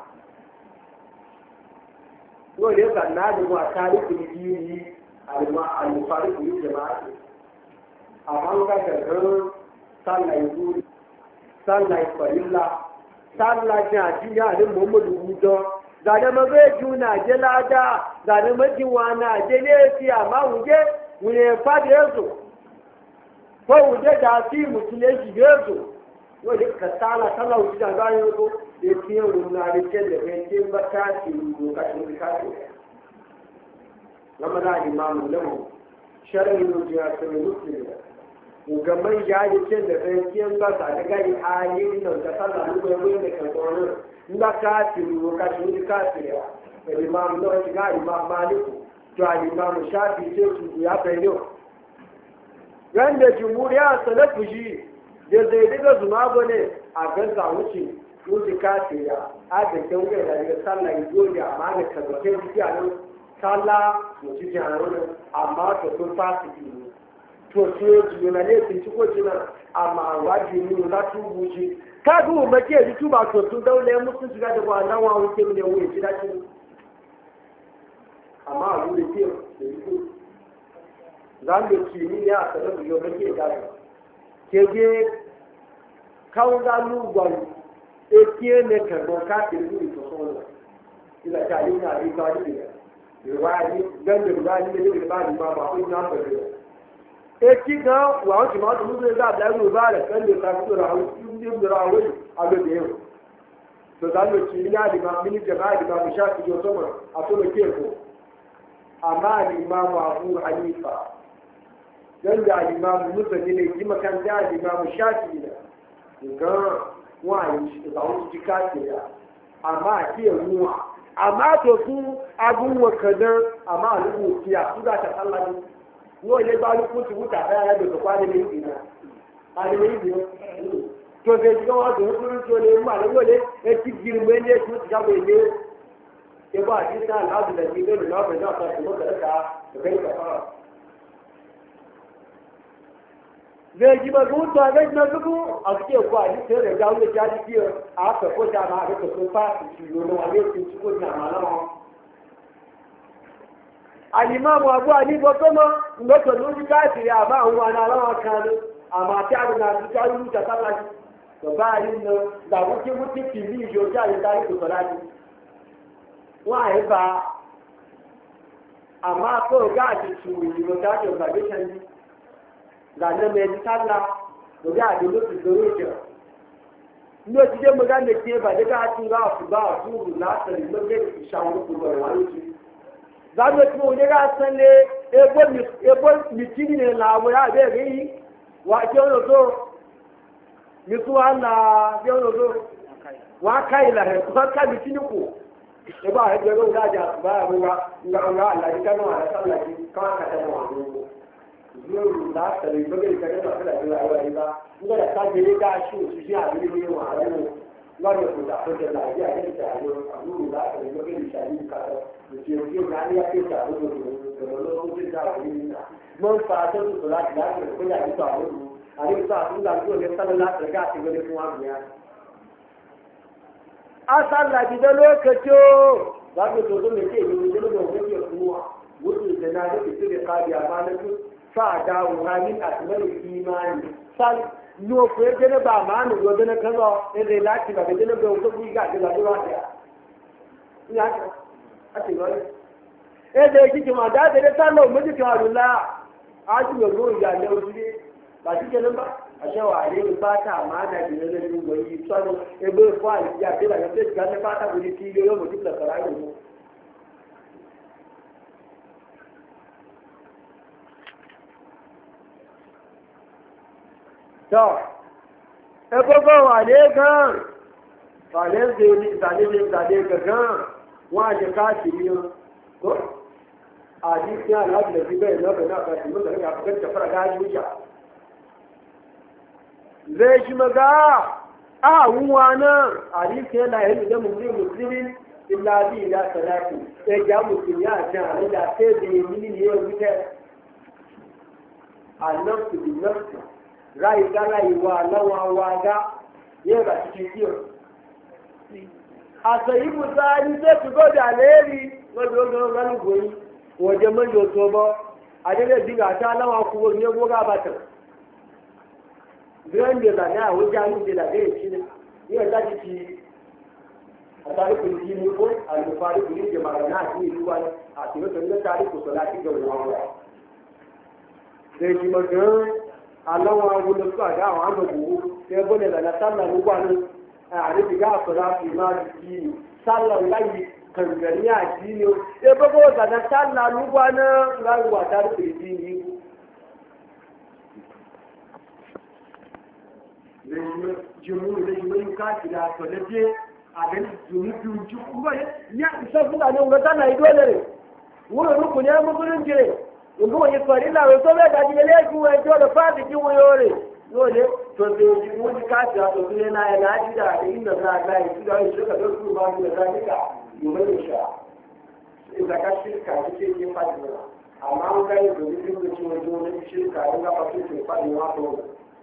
ngo ne ga na da wa tarihi dini al-fariqu jama'a amma ga ga sallah yi sallah farilla sallah jin ajiya ne Muhammadu Hudo zane mabe juna je lada zane majiwa na je lefi amma wuje fadi yazo ko wuje da fi mutune shi yazo wanda ka sallah wuce da bayan ko da tiye runa da ke da ke tin baka ci ko ka shi ka ci lamma imamu lahu sharhi nujiya sai muslim gaban yayi ce da rankiyan ba ta daga yi ayi nan da sallah ne ko da kan gona in ba ka tiru ka shi ka tiru da imam no ga imam maliku to imam shafi ce su ya bayyana wanda jumhuriya salafu shi da zai daga zuma bane a ganza wuce ka tiru a da kan ga da sallah dole amma da ka kai ji a nan sallah wuce ji a nan amma to sun fasiki to tí na lè fi tí kò jìnnà àmà àwájú nínú látúbù ṣe káàdùn òmèké èyí túbà tó tún dáwọlé mùsùlùmí ti dájọ wà láwọn àwọn ìkéwì ní owó èjì dájú àmà àwọn olùdíje èyí tó láńdò tì ní ní àtẹlẹ òjò òmèké ìdájọ kéde káwọn dánú gbọrù etí ẹnẹ kẹgbọn káàkiri ní ìtòsọ lọ ilẹ̀ tí a yóò ní àdéhùn àdéhùn ìwádìí gbẹ̀ndẹ̀ ìwádìí ní ìlú bá ní máa wà fún ìnáwó pẹ̀lú eki gan wa o ti ma tun se da da ru ba re kan le ta ku ra o ti ndi ra o a lo de o to da lo ti ni adi ma mini je ba adi ma sha ti jo so mo a to lo ke ko amma al-imam Abu Hanifa dan da al-imam Muslim ne ji makanta al-imam Shafi'i ne ga wani da wani jikati ya amma ke ruwa amma to su abun wakadan amma al-mutiya su da ta Allah ne no ne ba ku ku wuta da ya da kwani ne ina ali ne ne to da ji wa da ku to ne ma ne wole e ti girme ne ku ta ga ne e ba ji ta Allah da ji ne na ba da ta ku da ka kai ka fara zai ji ba rutu a gaji na zuku a suke kuwa ji sai da jawo da jaji fiye a haka ko da ma a rika sun fasi shi yi wani wani sun ci ko na malama alimamu abu a ni bọ́tọ́ mọ́ ǹgbọ́tọ̀ ló ní káàkiri àbá àwọn wà ní aláwọ̀ kan ní àmà àti àrùn àti tí a rú ìjà sálájú bàbá yìí lọ dàwọn tí wọ́n ti fi ní ìjọ tí àyè darí kò sọ̀rọ̀ àjù wọ́n àyè bá àmà kó gáàsì tù ìrò káàkiri ọ̀gbàgbéṣẹ́ yìí lànà mẹ́rin sálà lórí àdé ló ti lórí ìjọ ní o ti dé mọ́gá lè tiẹ̀ bàjẹ́ káàkiri àfùbá àfúrù látàrí lọ́gẹ́ ìṣàwọn olùkọ́ wà lójú zaɓe kuma wani rasan ne ebo mitini ne lamu ya bai gai wa ke wani so mitu Allah ke wani so wa kai la he ko ka mitini ko e ba he go da ja ba ruwa nga Allah ka no ala sallah ki ka ka ta wa ko yau da ta ri ba ga ka ta da Allah wa ida nga da ka je ga shi shi ya bi ne wa ala lọ́dọ̀ kò dà tó jẹ nàìjíríà ní ìjà àjọ àbúrò láti ẹgbẹ́ bí ìṣàlẹ̀ ìkàlẹ̀ òtí òkè òkè àríyá tó jà lódò lọ́dọ̀ lọ́wọ́ tó jà wọ́n yìí nà mọ́ ń fa tó tó láti láti rẹ̀ kóyà nípa àwọn olùwò àdéhùn àtúndà tó lè sálẹ̀ láti rẹ̀ káàkiri wọlé fún wa nìyà. asálà jìdá lókèjì ó láti tó tó lè ké ìlú ìdílé lọ́dọ̀ òun yóò fún wa wọ́n ti ìdènà lókè tó lè káàdì àbálẹ́kú fáàdà òun á ní àtìmọ́lẹ̀ kí máa ń sálẹ̀ no ko jene ba ma no go dene kan lo e de la ti ba de jene be o to bi ga de la do wa ya ni a ti lo e de ji ma da de ta lo mo ji ka ru la a ji go ro ya le o ji ba ti jene ba a se wa le ba ta ma da ji le ni go yi so no e be fo ali ya de la de ga ne ba ta go ji ti le yo mo ti la sara yo to ẹgbọ́gbọ́ wà lé gan wà lé ìzàlé gangan wọ́n àjẹ́ káàkiri yán kó àdíkí aláàbìlẹ̀ sí bẹ́ẹ̀ lọ́bẹ̀ náà kàtí mọ́ sọ̀rọ̀ àfẹ́kẹ́ tẹ̀fọ́ra gáàjú ìjà zai shi maga àwúwa náà àdíkí ẹ̀là ẹ̀lùdẹ́ mùsùlùmí ìlàbí ìlà sọ̀láàkì ẹjà mùsùlùmí àti àrẹ́jà tẹ́ẹ̀dẹ̀ ìmìnì ní ẹ̀wùtẹ́ àlọ́pù ìlọ́pù ráì dára ìwà lọ́wọ́ àwàdá yẹ́ bà ti kìí ọ̀. àṣẹ ìbù sáà ní sẹ́kù gọ́dà léèrí lọ́dọ̀ ọgbọ̀n lálùgbò yìí wọ́n jẹ mọ́jọ tó bọ́ adẹ́lẹ̀ bí gàtà aláwọ̀ akúwò ní ẹgbó gábàtà gírẹ́ndẹ̀lá ní àwọn jáàmù ìdẹ̀lá lẹ́yìn sílẹ̀ ní ẹ̀dá ti ti àtàríkù ní ìlú fún àlùfáàríkù ní ìjẹmàrà náà sí ìlú wa àti ìwé pẹ̀lú àtàríkù sọ láti gbẹ̀rù wọn wà. lẹ́yìn gan aláwọ̀ agbóhùn àdá àwọn àmọ̀gbòwò tẹ́ bọ́lẹ̀ lànà sálà gbogbo àná àríbìgá àfọ̀rá fi máa di sálà láyé kàngàní àti ní o tẹ́ bọ́bọ́ lànà sálà gbogbo àná láyé wà dárí pèsè ní ìlú. lẹ́yìn jùmú lẹ́yìn lẹ́yìn káàkiri àtọ̀lẹ́dẹ́ àbẹ́ni jùmú ju ju kúrò ní ìsọfúnà ní ọgbẹ́ sálà ìdúró rẹ̀ wúrò lókùn ní ẹmọ́kúrú ń jẹ ògùn òye pẹ̀lú ìlànà tó bẹ́ẹ̀ dájú lẹ́ẹ̀kún ẹjọ́ lọ fáàtì tí wọ́n yóò rè yóò lé tòṣe wọ́n ti káàkiri àtòkúnlé náà ẹ̀ láti dà ní ìnàdà àgbà ìtura ìṣẹ́kà tó kúrò máa ń lọ sáníkà ìwé ìṣà ìgbàká ṣíríkà tó ṣe é fàjìmọ̀ àmọ́ àwọn gáyé ìgbòmí tí wọ́n ti wọ́n ti wọ́n ní ṣíríkà tó gápa tó ṣe fàjìmọ̀ wá tó.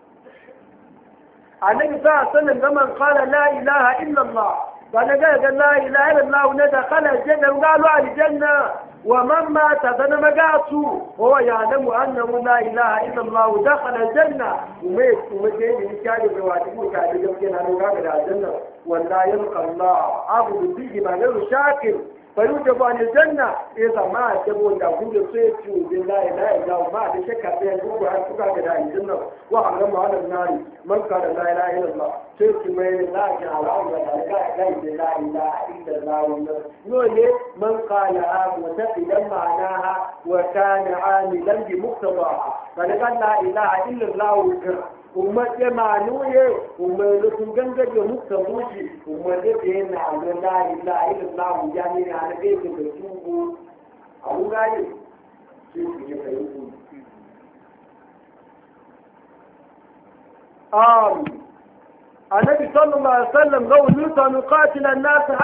النبي صلى الله عليه وسلم لمن قال لا إله إلا الله قال لا إله إلا الله ندخل الجنة وقالوا على الجنة ومن مات فنمقاته هو يعلم أنه لا إله إلا الله دخل الجنة ومجيد إنشاء بواتبه كعلي جمكين أنه قابل على الجنة ولا يلقى الله عبد به ما غير شاكر فيوجب عن الجنة إذا ما تبون يقول سيتي بالله لا إله ما بشك بينه وعن كذا الجنة وحرم على النار من قال لا إله إلا الله سيتي ما لا جعل لا إله إلا الله نقول من قالها متقدا معناها وكان عاملا بمقتضاها فلقد لا إله إلا الله umar ya manuye umar da sun ganga da muka buci umar da ya na da la ilaha illallah jami'i na da ke da tubu abu gani sai su ke fahimta annabi sallallahu alaihi wasallam ga wani nuqatil an-nas